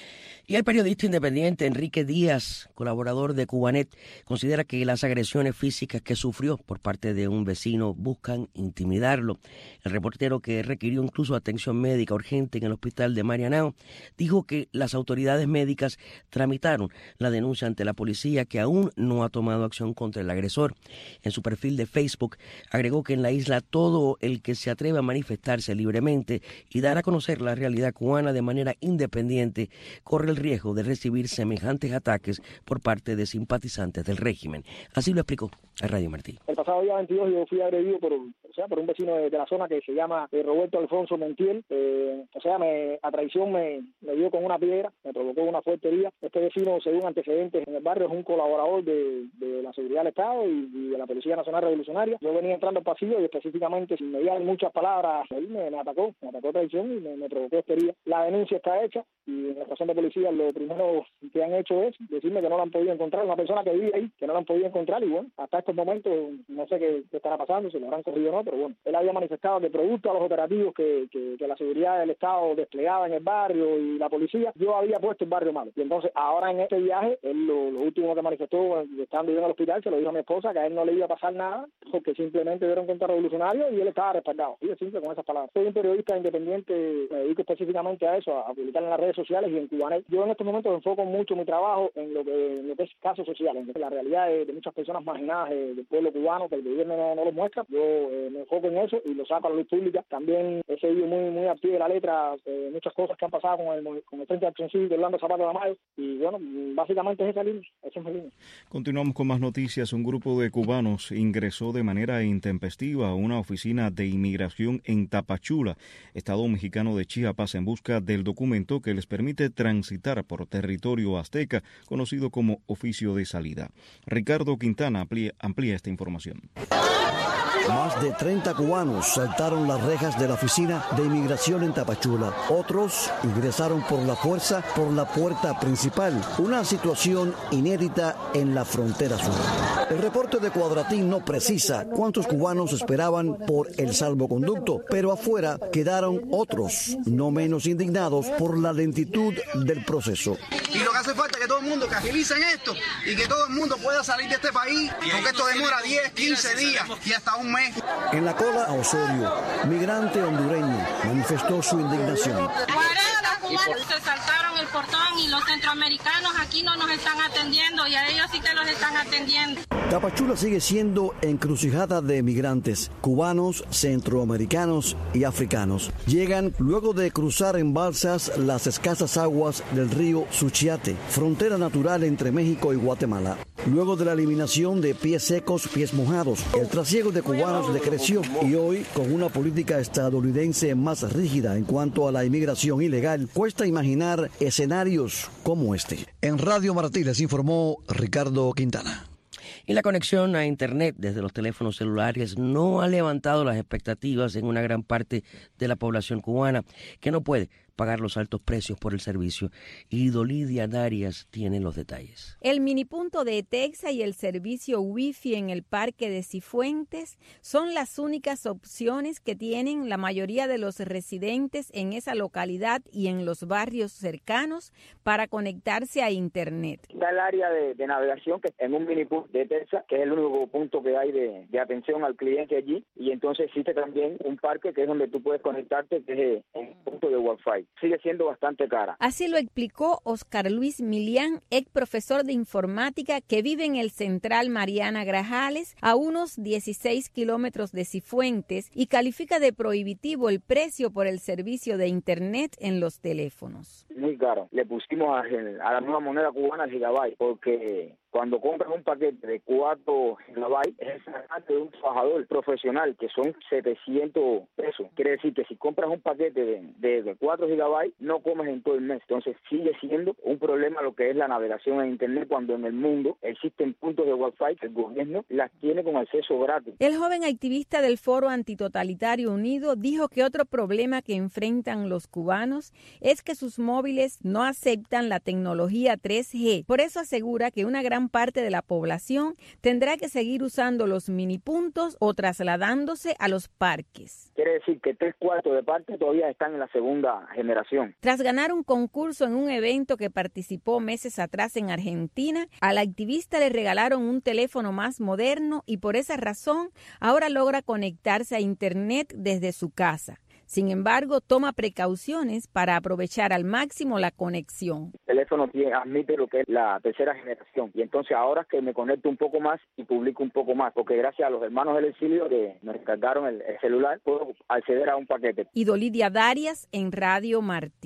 Speaker 1: Y el periodista independiente Enrique Díaz, colaborador de Cubanet, considera que las agresiones físicas que sufrió por parte de un vecino buscan intimidarlo. El reportero, que requirió incluso atención médica urgente en el hospital de Marianao, dijo que las autoridades médicas tramitaron la denuncia ante la policía, que aún no ha tomado acción contra el agresor. En su perfil de Facebook agregó que en la isla todo el que se atreve a manifestarse libremente y dar a conocer la realidad cubana de manera independiente corre el riesgo de recibir semejantes ataques por parte de simpatizantes del régimen. Así lo explicó a Radio Martí.
Speaker 10: El pasado día 22 yo fui agredido por un vecino de la zona que se llama Roberto Alfonso Montiel. A traición me dio con una piedra, me provocó una fuerte herida. Este vecino, según antecedentes en el barrio, es un colaborador de la seguridad del Estado y de la Policía Nacional Revolucionaria. Yo venía entrando al pasillo y específicamente, sin mediar muchas palabras, él me atacó traición y me provocó esta herida. La denuncia está hecha y en la estación de policía lo primero que han hecho es decirme que no la han podido encontrar, una persona que vive ahí, que no la han podido encontrar, y bueno, hasta estos momentos no sé qué estará pasando, si lo habrán cogido o no, pero bueno, él había manifestado que producto a los operativos que la seguridad del Estado desplegaba en el barrio y la policía, yo había puesto el barrio malo. Y entonces ahora en este viaje, él lo último que manifestó, estando yo en el hospital, se lo dijo a mi esposa, que a él no le iba a pasar nada, porque simplemente dieron cuenta revolucionario y él estaba respaldado. Y es simple con esas palabras. Soy un periodista independiente, me dedico específicamente a eso, a publicar en las redes sociales y en Cubanet. Yo yo en este momento enfoco mucho mi trabajo en lo que es casos sociales, en la realidad de muchas personas marginadas del pueblo cubano que el gobierno no lo muestra. Yo me enfoco en eso y lo saco a la luz pública. También he seguido muy al pie de la letra muchas cosas que han pasado con el Frente de Acción Cívica de Orlando Zapata de Amayo, y bueno, básicamente esa es mi línea.
Speaker 3: Continuamos con más noticias. Un grupo de cubanos ingresó de manera intempestiva a una oficina de inmigración en Tapachula, estado mexicano de Chiapas, en busca del documento que les permite transitar por territorio azteca, conocido como oficio de salida. Ricardo Quintana amplía esta información.
Speaker 11: Más de 30 cubanos saltaron las rejas de la oficina de inmigración en Tapachula. Otros ingresaron por la fuerza por la puerta principal. Una situación inédita en la frontera sur. El reporte de Cuadratín no precisa cuántos cubanos esperaban por el salvoconducto, pero afuera quedaron otros, no menos indignados por la lentitud del proceso.
Speaker 12: Y lo que hace falta es que todo el mundo que agilicen esto y que todo el mundo pueda salir de este país, porque esto demora 10, 15 días y hasta un mes.
Speaker 11: En la cola a Osorio, migrante hondureño manifestó su indignación.
Speaker 13: Se saltaron el portón y los centroamericanos aquí no nos están atendiendo, y a ellos sí que los están atendiendo.
Speaker 11: Tapachula sigue siendo encrucijada de migrantes, cubanos, centroamericanos y africanos. Llegan luego de cruzar en balsas las escasas aguas del río Suchiate, frontera natural entre México y Guatemala. Luego de la eliminación de pies secos, pies mojados, el trasiego de cubanos decreció, y hoy, con una política estadounidense más rígida en cuanto a la inmigración ilegal, cuesta imaginar escenarios como este. En Radio Martí les informó Ricardo Quintana.
Speaker 1: Y la conexión a Internet desde los teléfonos celulares no ha levantado las expectativas en una gran parte de la población cubana, que no puede pagar los altos precios por el servicio. Y Dolidia Darias tiene los detalles.
Speaker 14: El minipunto de Etexa y el servicio Wi-Fi en el Parque de Cifuentes son las únicas opciones que tienen la mayoría de los residentes en esa localidad y en los barrios cercanos para conectarse a Internet.
Speaker 10: Está el área de navegación, que en un minipunto de Etexa, que es el único punto que hay de atención al cliente allí, y entonces existe también un parque que es donde tú puedes conectarte, que es un punto de Wi-Fi. Sigue siendo bastante cara.
Speaker 14: Así lo explicó Oscar Luis Milián, ex profesor de informática que vive en el Central Mariana Grajales, a unos 16 kilómetros de Cifuentes, y califica de prohibitivo el precio por el servicio de Internet en los teléfonos.
Speaker 10: Muy caro. Le pusimos a la nueva moneda cubana el gigabyte, porque cuando compras un paquete de 4 gigabytes, es el salario de un trabajador profesional, que son 700 pesos. Quiere decir que si compras un paquete de 4 gigabytes, no comes en todo el mes. Entonces sigue siendo un problema lo que es la navegación en Internet, cuando en el mundo existen puntos de Wi-Fi que el gobierno las tiene con acceso gratis.
Speaker 14: El joven activista del Foro Antitotalitario Unido dijo que otro problema que enfrentan los cubanos es que sus móviles no aceptan la tecnología 3G. Por eso asegura que una gran parte de la población tendrá que seguir usando los minipuntos o trasladándose a los parques.
Speaker 10: Quiere decir que 3/4 de parques todavía están en la segunda generación.
Speaker 14: Tras ganar un concurso en un evento que participó meses atrás en Argentina, al activista le regalaron un teléfono más moderno y por esa razón ahora logra conectarse a Internet desde su casa. Sin embargo, toma precauciones para aprovechar al máximo la conexión.
Speaker 10: El teléfono admite lo que es la tercera generación, y entonces ahora que me conecto un poco más y publico un poco más, porque gracias a los hermanos del exilio que me descargaron el celular, puedo acceder a un paquete.
Speaker 14: Y Dolidia Darias en Radio Martí.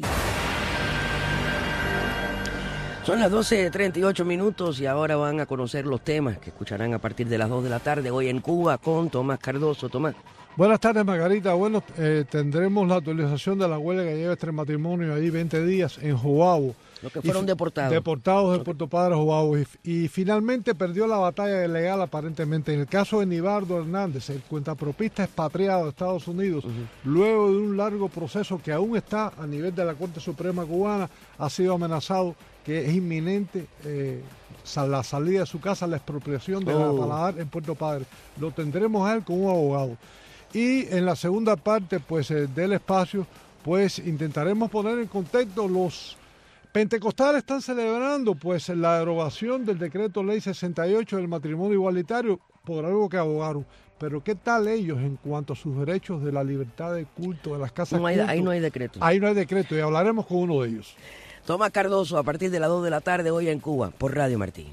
Speaker 1: Son las 12:38 minutos y ahora van a conocer los temas que escucharán a partir de las 2 de la tarde hoy en Cuba con Tomás Cardoso. Tomás.
Speaker 25: Buenas tardes, Margarita. Bueno, tendremos la actualización de la huelga que lleva este matrimonio ahí 20 días en Joabo.
Speaker 1: Los que fueron deportados.
Speaker 25: Deportados de Puerto Padre, Joabo. Y finalmente perdió la batalla legal aparentemente. En el caso de Nibardo Hernández, el cuentapropista expatriado de Estados Unidos, luego de un largo proceso que aún está a nivel de la Corte Suprema cubana, ha sido amenazado que es inminente la salida de su casa, la expropiación de la Paladar en Puerto Padre. Lo tendremos a él con un abogado. Y en la segunda parte del espacio, intentaremos poner en contexto los pentecostales están celebrando la derogación del decreto ley 68 del matrimonio igualitario por algo que abogaron. Pero ¿qué tal ellos en cuanto a sus derechos de la libertad de culto, de las casas de culto?
Speaker 1: Ahí no hay decreto.
Speaker 25: Ahí no hay decreto y hablaremos con uno de ellos.
Speaker 1: Tomás Cardoso, a partir de las 2 de la tarde hoy en Cuba, por Radio Martí.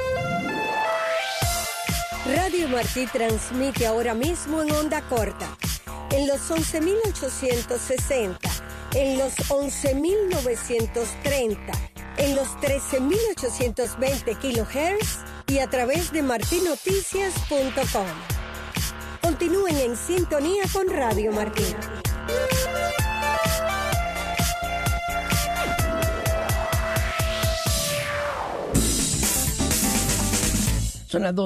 Speaker 15: Radio Martí transmite ahora mismo en onda corta, en los 11.860, en los 11.930, en los 13.820 kHz y a través de martinoticias.com. Continúen en sintonía con Radio Martí.
Speaker 1: Son las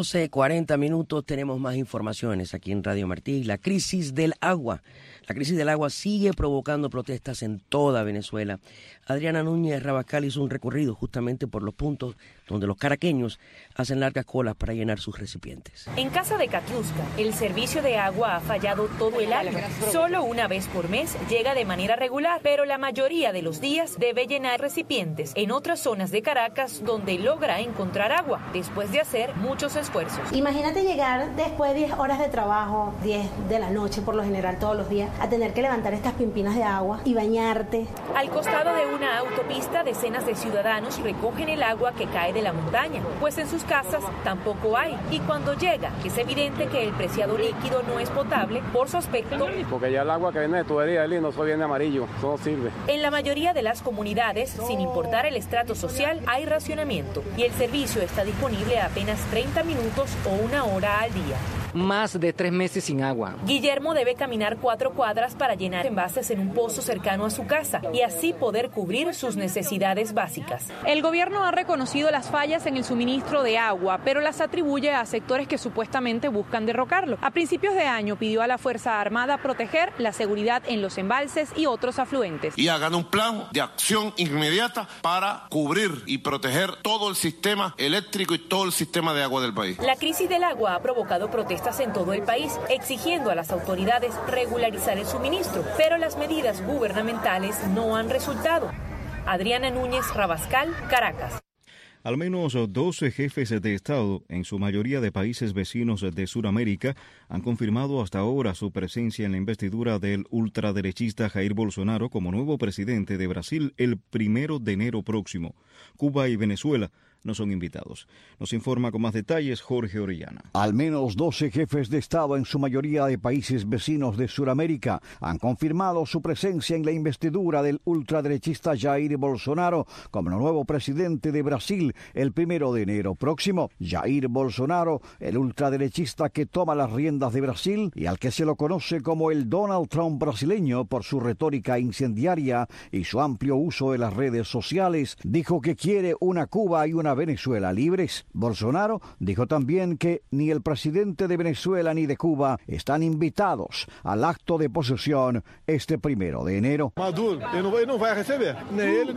Speaker 1: 12:40, tenemos más informaciones aquí en Radio Martí. La crisis del agua. La crisis del agua sigue provocando protestas en toda Venezuela. Adriana Núñez Rabascal hizo un recorrido justamente por los puntos donde los caraqueños hacen largas colas para llenar sus recipientes.
Speaker 16: En casa de Katiuska, el servicio de agua ha fallado todo el año. Solo una vez por mes llega de manera regular, pero la mayoría de los días debe llenar recipientes en otras zonas de Caracas donde logra encontrar agua, después de hacer muchos esfuerzos.
Speaker 17: Imagínate llegar después de 10 horas de trabajo, 10 de la noche por lo general todos los días, a tener que levantar estas pimpinas de agua y bañarte.
Speaker 16: Al costado de una autopista, decenas de ciudadanos recogen el agua que cae de la montaña, pues en sus casas tampoco hay. Y cuando llega, es evidente que el preciado líquido no es potable por su aspecto.
Speaker 18: Porque ya el agua que viene de tubería, no eso viene amarillo, eso no sirve.
Speaker 16: En la mayoría de las comunidades, sin importar el estrato social, hay racionamiento y el servicio está disponible a apenas 30 minutos o 1 hora al día.
Speaker 19: Más de 3 meses sin agua.
Speaker 16: Guillermo debe caminar 4 cuadras para llenar envases en un pozo cercano a su casa y así poder cubrir sus necesidades básicas.
Speaker 26: El gobierno ha reconocido las fallas en el suministro de agua, pero las atribuye a sectores que supuestamente buscan derrocarlo. A principios de año pidió a la Fuerza Armada proteger la seguridad en los embalses y otros afluentes.
Speaker 27: Y hagan un plan de acción inmediata para cubrir y proteger todo el sistema eléctrico y todo el sistema de agua del país.
Speaker 16: La crisis del agua ha provocado protestas en todo el país, exigiendo a las autoridades regularizar el suministro, pero las medidas gubernamentales no han resultado. Adriana Núñez Rabascal, Caracas.
Speaker 3: Al menos 12 jefes de Estado, en su mayoría de países vecinos de Sudamérica, han confirmado hasta ahora su presencia en la investidura del ultraderechista Jair Bolsonaro como nuevo presidente de Brasil el 1 de enero próximo. Cuba y Venezuela no son invitados. Nos informa con más detalles Jorge Orellana.
Speaker 11: Al menos 12 jefes de Estado en su mayoría de países vecinos de Sudamérica han confirmado su presencia en la investidura del ultraderechista Jair Bolsonaro como nuevo presidente de Brasil el 1 de enero próximo. Jair Bolsonaro, el ultraderechista que toma las riendas de Brasil y al que se lo conoce como el Donald Trump brasileño por su retórica incendiaria y su amplio uso de las redes sociales, dijo que quiere una Cuba y una Venezuela libres. Bolsonaro dijo también que ni el presidente de Venezuela ni de Cuba están invitados al acto de posesión este 1 de enero.
Speaker 25: Maduro, ele não vai receber. Nem ele,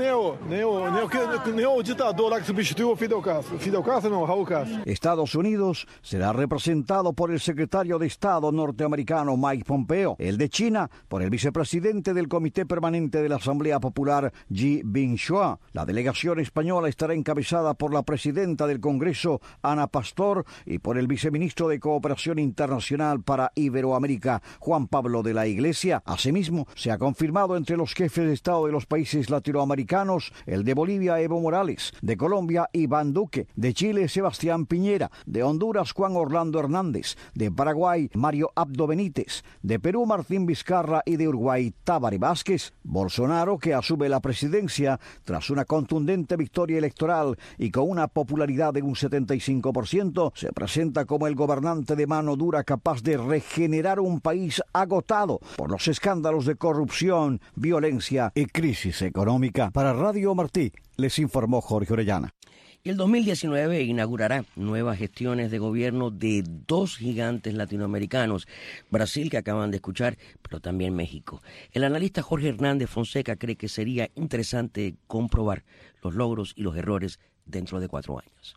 Speaker 25: nem o ditador lá que substituiu o Fidel Castro. Fidel Castro no, Raúl Castro.
Speaker 11: Estados Unidos será representado por el secretario de Estado norteamericano Mike Pompeo. El de China por el vicepresidente del Comité Permanente de la Asamblea Popular Ji Bin-Shua. La delegación española estará encabezada por la presidenta del Congreso, Ana Pastor, y por el viceministro de Cooperación Internacional para Iberoamérica, Juan Pablo de la Iglesia. Asimismo, se ha confirmado entre los jefes de Estado de los países latinoamericanos el de Bolivia, Evo Morales, de Colombia, Iván Duque, de Chile, Sebastián Piñera, de Honduras, Juan Orlando Hernández, de Paraguay, Mario Abdo Benítez, de Perú, Martín Vizcarra y de Uruguay, Tabaré Vázquez. Bolsonaro, que asume la presidencia tras una contundente victoria electoral y con una popularidad de un 75%, se presenta como el gobernante de mano dura capaz de regenerar un país agotado por los escándalos de corrupción, violencia y crisis económica. Para Radio Martí, les informó Jorge Orellana.
Speaker 1: Y el 2019 inaugurará nuevas gestiones de gobierno de 2 gigantes latinoamericanos, Brasil, que acaban de escuchar, pero también México. El analista Jorge Hernández Fonseca cree que sería interesante comprobar los logros y los errores dentro de 4 años.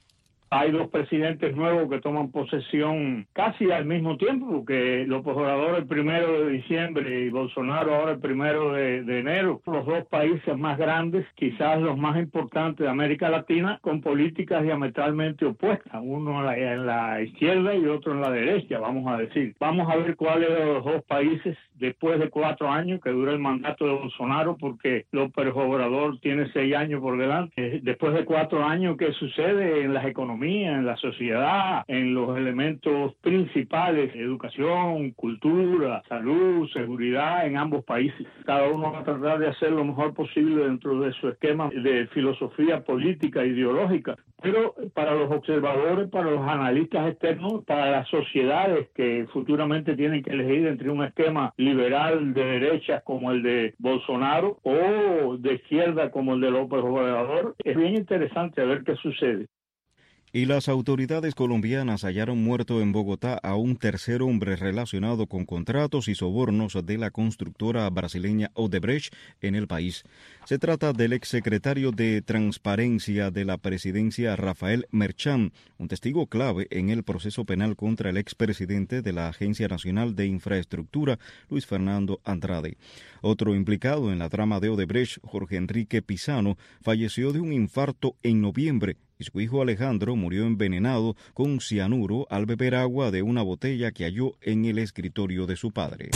Speaker 4: Hay 2 presidentes nuevos que toman posesión casi al mismo tiempo, porque López Obrador el 1 de diciembre y Bolsonaro ahora el 1 de enero. Los 2 países más grandes, quizás los más importantes de América Latina, con políticas diametralmente opuestas, uno en la izquierda y otro en la derecha, vamos a decir. Vamos a ver cuáles de los 2 países, después de 4 años que dura el mandato de Bolsonaro, porque López Obrador tiene 6 años por delante. Después de 4 años, ¿qué sucede en las economías, en la sociedad, en los elementos principales, educación, cultura, salud, seguridad en ambos países? Cada uno va a tratar de hacer lo mejor posible dentro de su esquema de filosofía política, ideológica. Pero para los observadores, para los analistas externos, para las sociedades que futuramente tienen que elegir entre un esquema liberal de derechas como el de Bolsonaro o de izquierda como el de López Obrador, es bien interesante ver qué sucede.
Speaker 3: Y las autoridades colombianas hallaron muerto en Bogotá a un tercer hombre relacionado con contratos y sobornos de la constructora brasileña Odebrecht en el país. Se trata del exsecretario de Transparencia de la Presidencia, Rafael Merchán, un testigo clave en el proceso penal contra el expresidente de la Agencia Nacional de Infraestructura, Luis Fernando Andrade. Otro implicado en la trama de Odebrecht, Jorge Enrique Pizano, falleció de un infarto en noviembre y su hijo Alejandro murió envenenado con cianuro al beber agua de una botella que halló en el escritorio de su padre.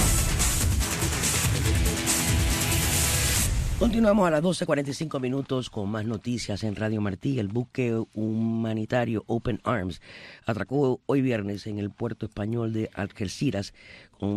Speaker 1: Continuamos a las 12:45 con más noticias en Radio Martí. El buque humanitario Open Arms atracó hoy viernes en el puerto español de Algeciras con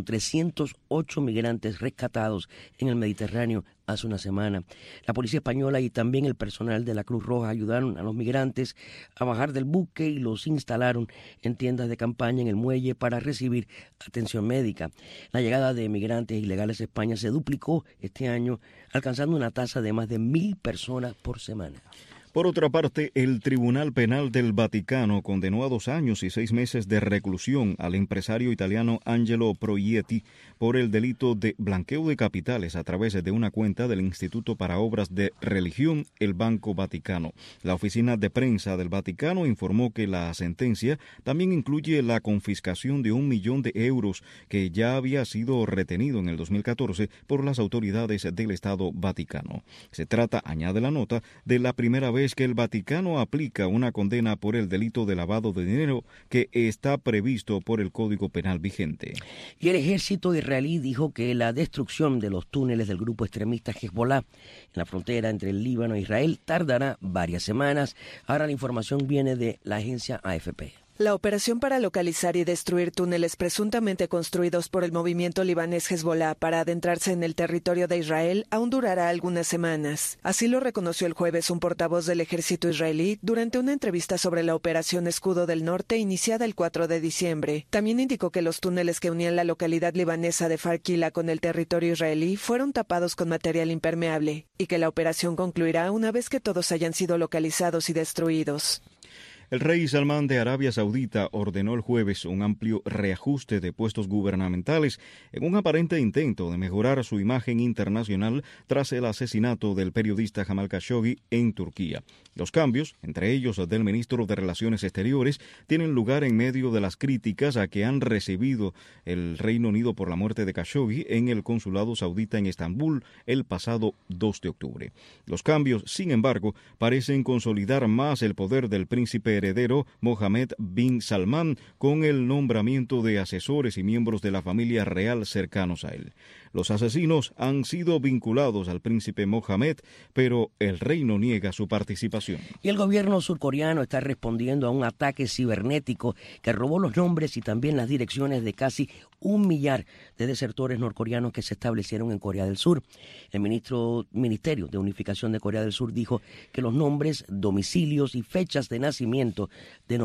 Speaker 1: 308 migrantes rescatados en el Mediterráneo hace una semana. La policía española y también el personal de la Cruz Roja ayudaron a los migrantes a bajar del buque y los instalaron en tiendas de campaña en el muelle para recibir atención médica. La llegada de migrantes ilegales a España se duplicó este año, alcanzando una tasa de más de 1.000 personas por semana.
Speaker 3: Por otra parte, el Tribunal Penal del Vaticano condenó a 2 años y 6 meses de reclusión al empresario italiano Angelo Proietti por el delito de blanqueo de capitales a través de una cuenta del Instituto para Obras de Religión, el Banco Vaticano. La oficina de prensa del Vaticano informó que la sentencia también incluye la confiscación de 1 millón de euros que ya había sido retenido en el 2014 por las autoridades del Estado Vaticano. Se trata, añade la nota, de la primera vez que el Vaticano aplica una condena por el delito de lavado de dinero que está previsto por el Código Penal vigente.
Speaker 1: Y el ejército israelí dijo que la destrucción de los túneles del grupo extremista Hezbollah en la frontera entre el Líbano e Israel tardará varias semanas. Ahora la información viene de la agencia AFP.
Speaker 5: La operación para localizar y destruir túneles presuntamente construidos por el movimiento libanés Hezbollah para adentrarse en el territorio de Israel aún durará algunas semanas. Así lo reconoció el jueves un portavoz del ejército israelí durante una entrevista sobre la operación Escudo del Norte iniciada el 4 de diciembre. También indicó que los túneles que unían la localidad libanesa de Farkila con el territorio israelí fueron tapados con material impermeable y que la operación concluirá una vez que todos hayan sido localizados y destruidos.
Speaker 3: El rey Salmán de Arabia Saudita ordenó el jueves un amplio reajuste de puestos gubernamentales en un aparente intento de mejorar su imagen internacional tras el asesinato del periodista Jamal Khashoggi en Turquía. Los cambios, entre ellos del ministro de Relaciones Exteriores, tienen lugar en medio de las críticas a que han recibido el Reino Unido por la muerte de Khashoggi en el consulado saudita en Estambul el pasado 2 de octubre. Los cambios, sin embargo, parecen consolidar más el poder del príncipe heredero Mohammed bin Salman con el nombramiento de asesores y miembros de la familia real cercanos a él. Los asesinos han sido vinculados al príncipe Mohammed, pero el reino niega su participación.
Speaker 1: Y el gobierno surcoreano está respondiendo a un ataque cibernético que robó los nombres y también las direcciones de casi 1 millar de desertores norcoreanos que se establecieron en Corea del Sur. El Ministerio de Unificación de Corea del Sur dijo que los nombres, domicilios y fechas de nacimiento de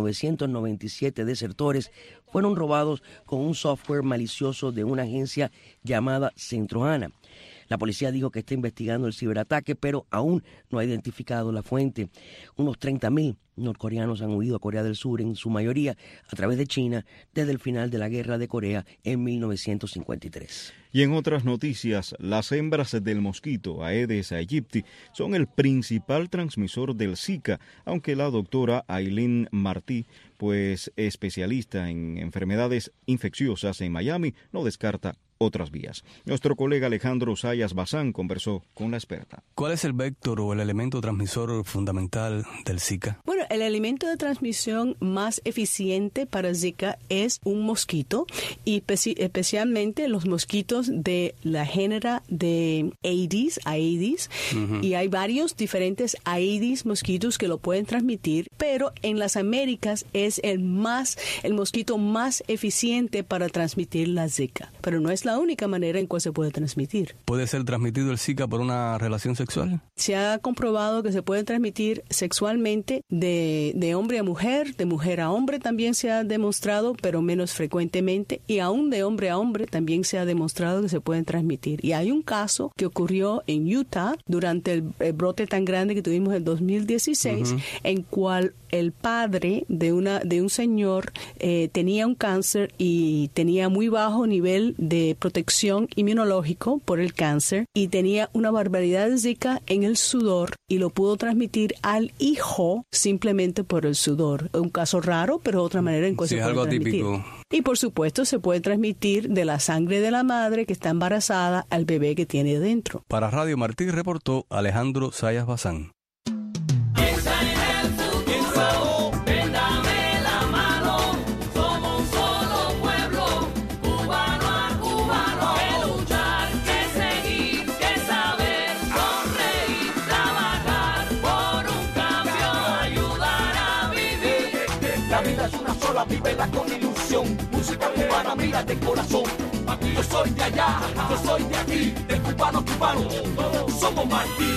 Speaker 1: 997 desertores fueron robados con un software malicioso de una agencia llamada Centro Ana. La policía dijo que está investigando el ciberataque, pero aún no ha identificado la fuente. Unos 30.000 norcoreanos han huido a Corea del Sur, en su mayoría a través de China, desde el final de la Guerra de Corea en 1953.
Speaker 3: Y en otras noticias, las hembras del mosquito Aedes aegypti son el principal transmisor del Zika, aunque la doctora Aileen Martí, pues especialista en enfermedades infecciosas en Miami, no descarta otras vías. Nuestro colega Alejandro Zayas Bazán conversó con la experta.
Speaker 6: ¿Cuál es el vector o el elemento transmisor fundamental del Zika?
Speaker 8: Bueno, el elemento de transmisión más eficiente para Zika es un mosquito, y especialmente los mosquitos de la génera de Aedes, y hay varios diferentes Aedes mosquitos que lo pueden transmitir, pero en las Américas es el mosquito más eficiente para transmitir la Zika, pero no es la única manera en cual se puede transmitir.
Speaker 6: ¿Puede ser transmitido el Zika por una relación sexual?
Speaker 8: Se ha comprobado que se puede transmitir sexualmente de hombre a mujer, de mujer a hombre también se ha demostrado, pero menos frecuentemente, y aún de hombre a hombre también se ha demostrado que se pueden transmitir. Y hay un caso que ocurrió en Utah durante el brote tan grande que tuvimos en 2016, en cual el padre de un señor tenía un cáncer y tenía muy bajo nivel de protección inmunológico por el cáncer, y tenía una barbaridad de Zika en el sudor, y lo pudo transmitir al hijo simplemente por el sudor. Un caso raro, pero otra manera en que se puede
Speaker 6: algo
Speaker 8: transmitir.
Speaker 6: Típico.
Speaker 8: Y por supuesto se puede transmitir de la sangre de la madre que está embarazada al bebé que tiene dentro.
Speaker 6: Para Radio Martí reportó Alejandro Zayas Bazán.
Speaker 20: Vívela con ilusión, música cubana, mira de corazón. Yo soy de allá, yo soy de aquí, de cubano, somos Martí.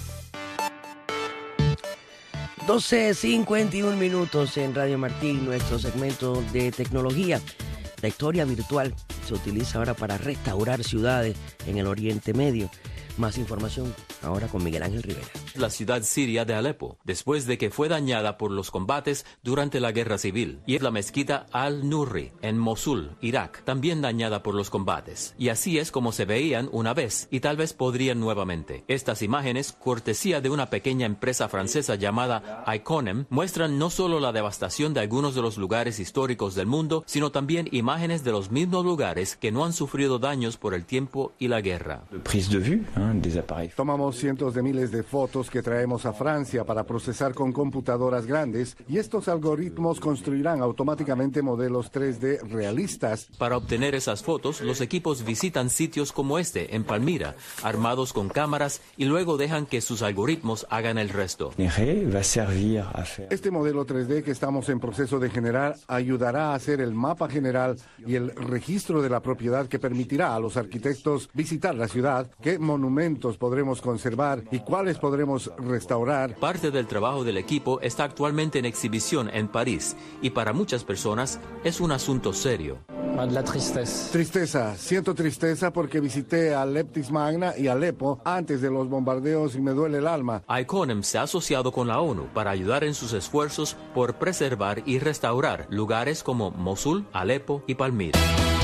Speaker 1: 12:51 minutos en Radio Martí, nuestro segmento de tecnología. La historia virtual se utiliza ahora para restaurar ciudades en el Oriente Medio. Más información ahora con Miguel Ángel Rivera.
Speaker 21: La ciudad siria de Alepo, después de que fue dañada por los combates durante la guerra civil, y es la mezquita Al-Nurri en Mosul, Irak, también dañada por los combates. Y así es como se veían una vez, y tal vez podrían nuevamente. Estas imágenes, cortesía de una pequeña empresa francesa llamada Iconem, muestran no solo la devastación de algunos de los lugares históricos del mundo, sino también imágenes de los mismos lugares que no han sufrido daños por el tiempo y la guerra.
Speaker 22: Tomamos cientos de miles de fotos que traemos a Francia para procesar con computadoras grandes, y estos algoritmos construirán automáticamente modelos 3D realistas.
Speaker 21: Para obtener esas fotos, los equipos visitan sitios como este, en Palmira, armados con cámaras, y luego dejan que sus algoritmos hagan el resto.
Speaker 22: Este modelo 3D que estamos en proceso de generar ayudará a hacer el mapa general y el registro de la propiedad, que permitirá a los arquitectos visitar la ciudad, qué monumentos podremos conservar y cuáles podremos restaurar.
Speaker 21: Parte del trabajo del equipo está actualmente en exhibición en París, y para muchas personas es un asunto serio.
Speaker 22: Tristeza, siento tristeza porque visité a Leptis Magna y Alepo antes de los bombardeos y me duele el alma.
Speaker 21: Iconem se ha asociado con la ONU para ayudar en sus esfuerzos por preservar y restaurar lugares como Mosul, Alepo y Palmira.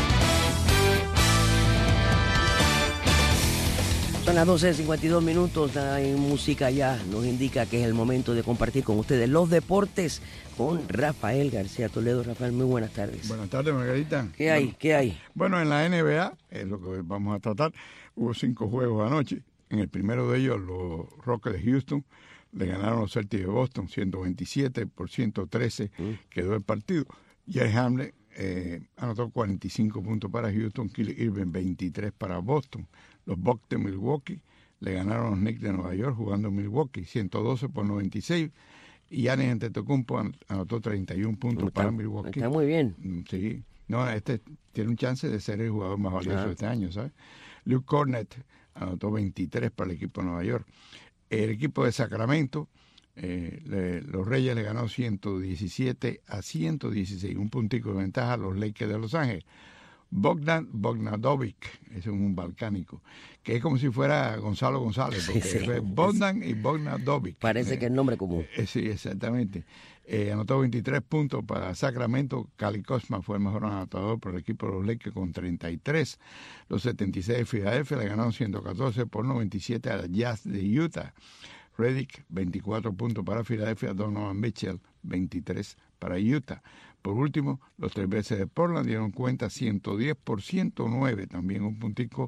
Speaker 1: Son las 12:52 minutos, la música ya nos indica que es el momento de compartir con ustedes los deportes con Rafael García Toledo. Rafael, muy buenas tardes.
Speaker 23: Buenas tardes, Margarita.
Speaker 1: ¿Qué hay? ¿Qué hay?
Speaker 23: Bueno, en la NBA, es lo que vamos a tratar, hubo 5 juegos anoche. En el primero de ellos, los Rockets de Houston le ganaron a los Celtics de Boston, 127-113 quedó el partido. Jerry Hamlet anotó 45 puntos para Houston, Kyrie Irving 23 para Boston. Los Bucks de Milwaukee le ganaron a los Knicks de Nueva York jugando en Milwaukee, 112-96. Y Giannis Antetokounmpo anotó 31 puntos para Milwaukee.
Speaker 1: Está muy bien.
Speaker 23: Sí. No, este tiene un chance de ser el jugador más valioso de este año, ¿sabes? Luke Cornett anotó 23 para el equipo de Nueva York. El equipo de Sacramento, los Reyes le ganó 117-116, un puntico de ventaja a los Lakers de Los Ángeles. Bogdan Bogdanović, es un balcánico, que es como si fuera Gonzalo González, porque
Speaker 1: sí.
Speaker 23: es Bogdan y Bogdanović.
Speaker 1: Parece que es nombre común.
Speaker 23: Sí, exactamente. Anotó 23 puntos para Sacramento. Kyle Kuzma fue el mejor anotador por el equipo de los Lakers con 33. Los 76 de Filadelfia le ganaron 114 por 97 al Jazz de Utah. Redick, 24 puntos para Filadelfia. Donovan Mitchell, 23 para Utah. Por último, los 3 veces de Portland dieron cuenta 110 por 109, también un puntico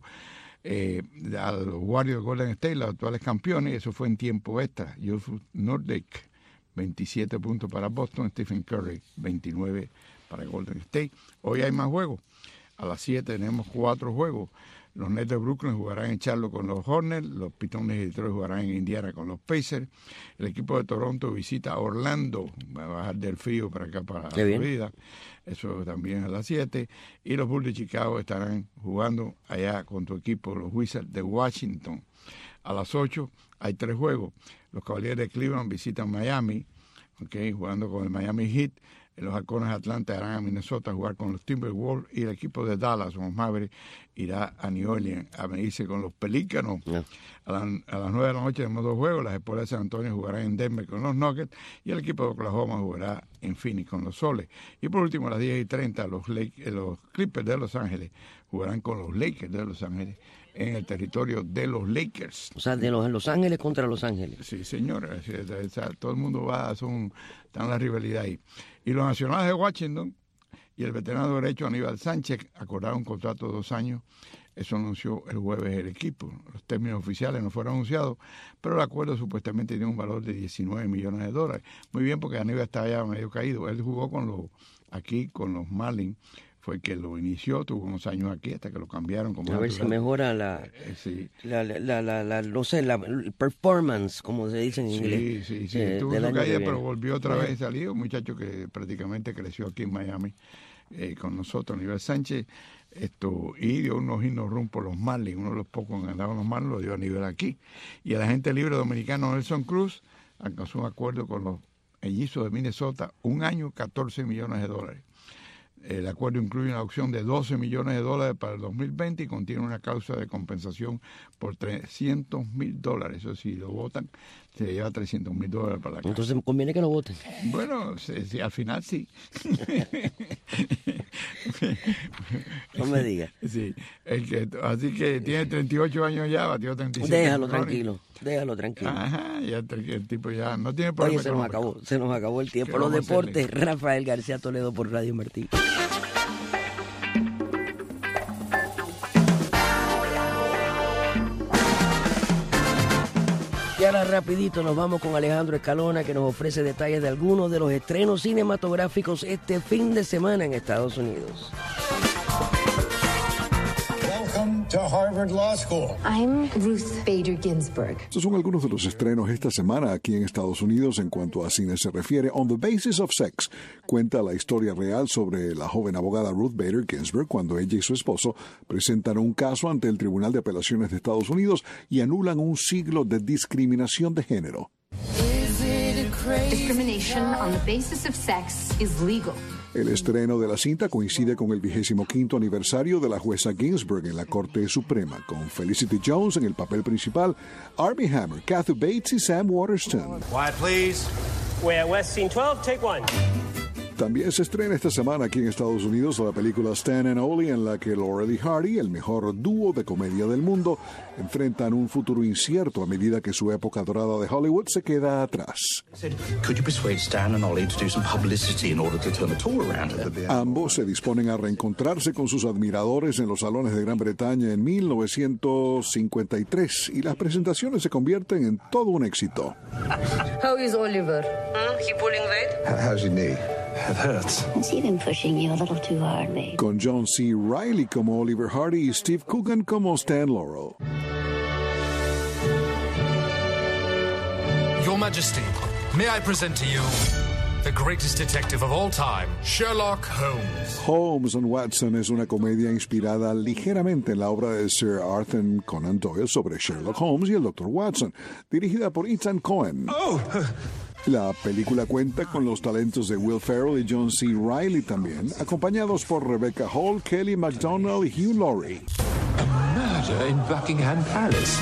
Speaker 23: a los Warriors de Golden State, los actuales campeones, eso fue en tiempo extra. Jusuf Nurkic, 27 puntos para Boston. Stephen Curry, 29 para Golden State. Hoy hay más juegos. A las 7 tenemos 4 juegos. Los Nets de Brooklyn jugarán en Charlotte con los Hornets. Los Pistons de Detroit jugarán en Indiana con los Pacers. El equipo de Toronto visita Orlando. Va a bajar del frío para acá, para la Florida. Eso también a las 7. Y los Bulls de Chicago estarán jugando allá con tu equipo, los Wizards de Washington. A las 8 hay 3 juegos. Los Cavaliers de Cleveland visitan Miami, jugando con el Miami Heat. Los Halcones de Atlanta irán a Minnesota a jugar con los Timberwolves, y el equipo de Dallas, los Mavericks, irá a New Orleans a medirse con los Pelícanos. A las 9 de la noche tenemos 2 juegos. Las Espuelas de San Antonio jugarán en Denver con los Nuggets, y el equipo de Oklahoma jugará en Phoenix con los Soles. Y por último, a las 10:30, los Clippers de Los Ángeles jugarán con los Lakers de Los Ángeles en el territorio de los Lakers.
Speaker 1: O sea, de Los Ángeles contra Los Ángeles.
Speaker 23: Sí, señor. Todo el mundo está en la rivalidad ahí. Y los Nacionales de Washington y el veterano derecho Aníbal Sánchez acordaron un contrato de 2 años. Eso anunció el jueves el equipo. Los términos oficiales no fueron anunciados, pero el acuerdo supuestamente tiene un valor de $19 millones. Muy bien, porque Aníbal está ya medio caído. Él jugó aquí con los Marlins. Fue el que lo inició, tuvo unos años aquí hasta que lo cambiaron. Como
Speaker 1: a ver si mejora la performance, como se dice en inglés.
Speaker 23: Sí. Tuvo una caída, pero volvió otra vez, salió. Un muchacho que prácticamente creció aquí en Miami con nosotros, Aníbal Sánchez, y dio unos himnos rum por los Marlins. Uno de los pocos que andaban los Marlins lo dio a nivel aquí. Y el agente libre dominicano Nelson Cruz alcanzó un acuerdo con los Mellizos de Minnesota, 1 año, $14 millones. El acuerdo incluye una opción de $12 millones para el 2020 y contiene una cláusula de compensación por $300,000. Eso si lo votan, se lleva $300,000 para la casa.
Speaker 1: Entonces conviene que lo voten.
Speaker 23: Bueno, sí, al final sí.
Speaker 1: No me digas.
Speaker 23: Sí, así que tiene 38 años ya, batió 37.
Speaker 1: Déjalo tranquilo.
Speaker 23: Ajá, ya el tipo ya no tiene problema.
Speaker 1: Oye, se nos acabó el tiempo. Los deportes, Rafael García Toledo por Radio Martí. Y ahora rapidito nos vamos con Alejandro Escalona, que nos ofrece detalles de algunos de los estrenos cinematográficos este fin de semana en Estados Unidos.
Speaker 2: To Harvard Law School. I'm Ruth Bader Ginsburg.
Speaker 7: Estos son algunos de los estrenos esta semana aquí en Estados Unidos en cuanto a cine se refiere. On the Basis of Sex cuenta la historia real sobre la joven abogada Ruth Bader Ginsburg cuando ella y su esposo presentan un caso ante el Tribunal de Apelaciones de Estados Unidos y anulan un siglo de discriminación de género.
Speaker 2: Discrimination on the basis of sex is legal.
Speaker 7: El estreno de la cinta coincide con el 25º aniversario de la jueza Ginsburg en la Corte Suprema, con Felicity Jones en el papel principal, Armie Hammer, Kathy Bates y Sam Waterston.
Speaker 9: Quiet, please. We're at West Scene 12, take 1.
Speaker 7: También se estrena esta semana aquí en Estados Unidos la película Stan and Ollie, en la que Laurel y Hardy, el mejor dúo de comedia del mundo, enfrentan un futuro incierto a medida que su época dorada de Hollywood se queda atrás. Ambos se disponen a reencontrarse con sus admiradores en los salones de Gran Bretaña en 1953 y las presentaciones se convierten en todo un éxito.
Speaker 2: How is Oliver?
Speaker 7: He pulling weight? How's your knee?
Speaker 2: It hurts. Has he been pushing you a little too hard, babe?
Speaker 7: Con John C. Reilly como Oliver Hardy y Steve Coogan como Stan Laurel.
Speaker 10: Your Majesty, may I present to you the greatest detective of all time, Sherlock Holmes.
Speaker 7: Holmes and Watson es una comedia inspirada ligeramente en la obra de Sir Arthur Conan Doyle sobre Sherlock Holmes y el Dr. Watson, dirigida por Ethan Coen.
Speaker 10: Oh,
Speaker 7: La película cuenta con los talentos de Will Ferrell y John C. Reilly también, acompañados por Rebecca Hall, Kelly MacDonald y Hugh Laurie.
Speaker 10: A murder in Buckingham Palace.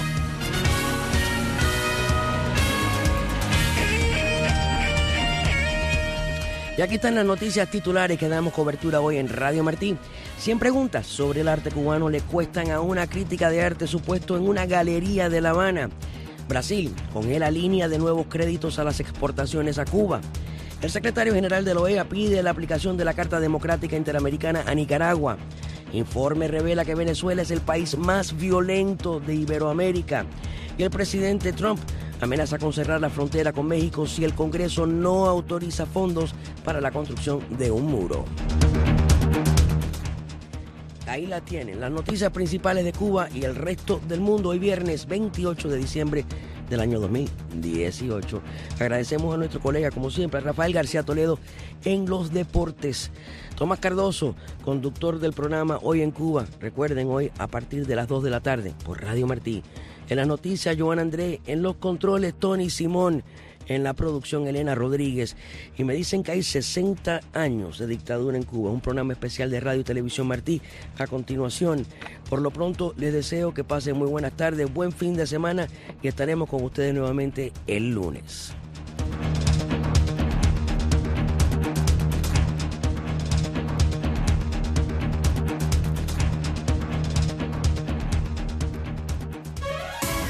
Speaker 1: Y aquí están las noticias titulares que damos cobertura hoy en Radio Martí. 100 preguntas sobre el arte cubano le cuestan a una crítica de arte supuesto en una galería de La Habana. Brasil congela línea de nuevos créditos a las exportaciones a Cuba. El secretario general de la OEA pide la aplicación de la Carta Democrática Interamericana a Nicaragua. Informe revela que Venezuela es el país más violento de Iberoamérica. Y el presidente Trump amenaza con cerrar la frontera con México si el Congreso no autoriza fondos para la construcción de un muro. Ahí la tienen, las noticias principales de Cuba y el resto del mundo hoy viernes 28 de diciembre del año 2018. Agradecemos a nuestro colega, como siempre, a Rafael García Toledo en los deportes. Tomás Cardoso, conductor del programa Hoy en Cuba. Recuerden, hoy a partir de las 2 de la tarde por Radio Martí. En las noticias, Joan André. En los controles, Tony Simón. En la producción, Elena Rodríguez. Y me dicen que hay 60 años de dictadura en Cuba. Un programa especial de Radio y Televisión Martí a continuación. Por lo pronto, les deseo que pasen muy buenas tardes, buen fin de semana y estaremos con ustedes nuevamente el lunes.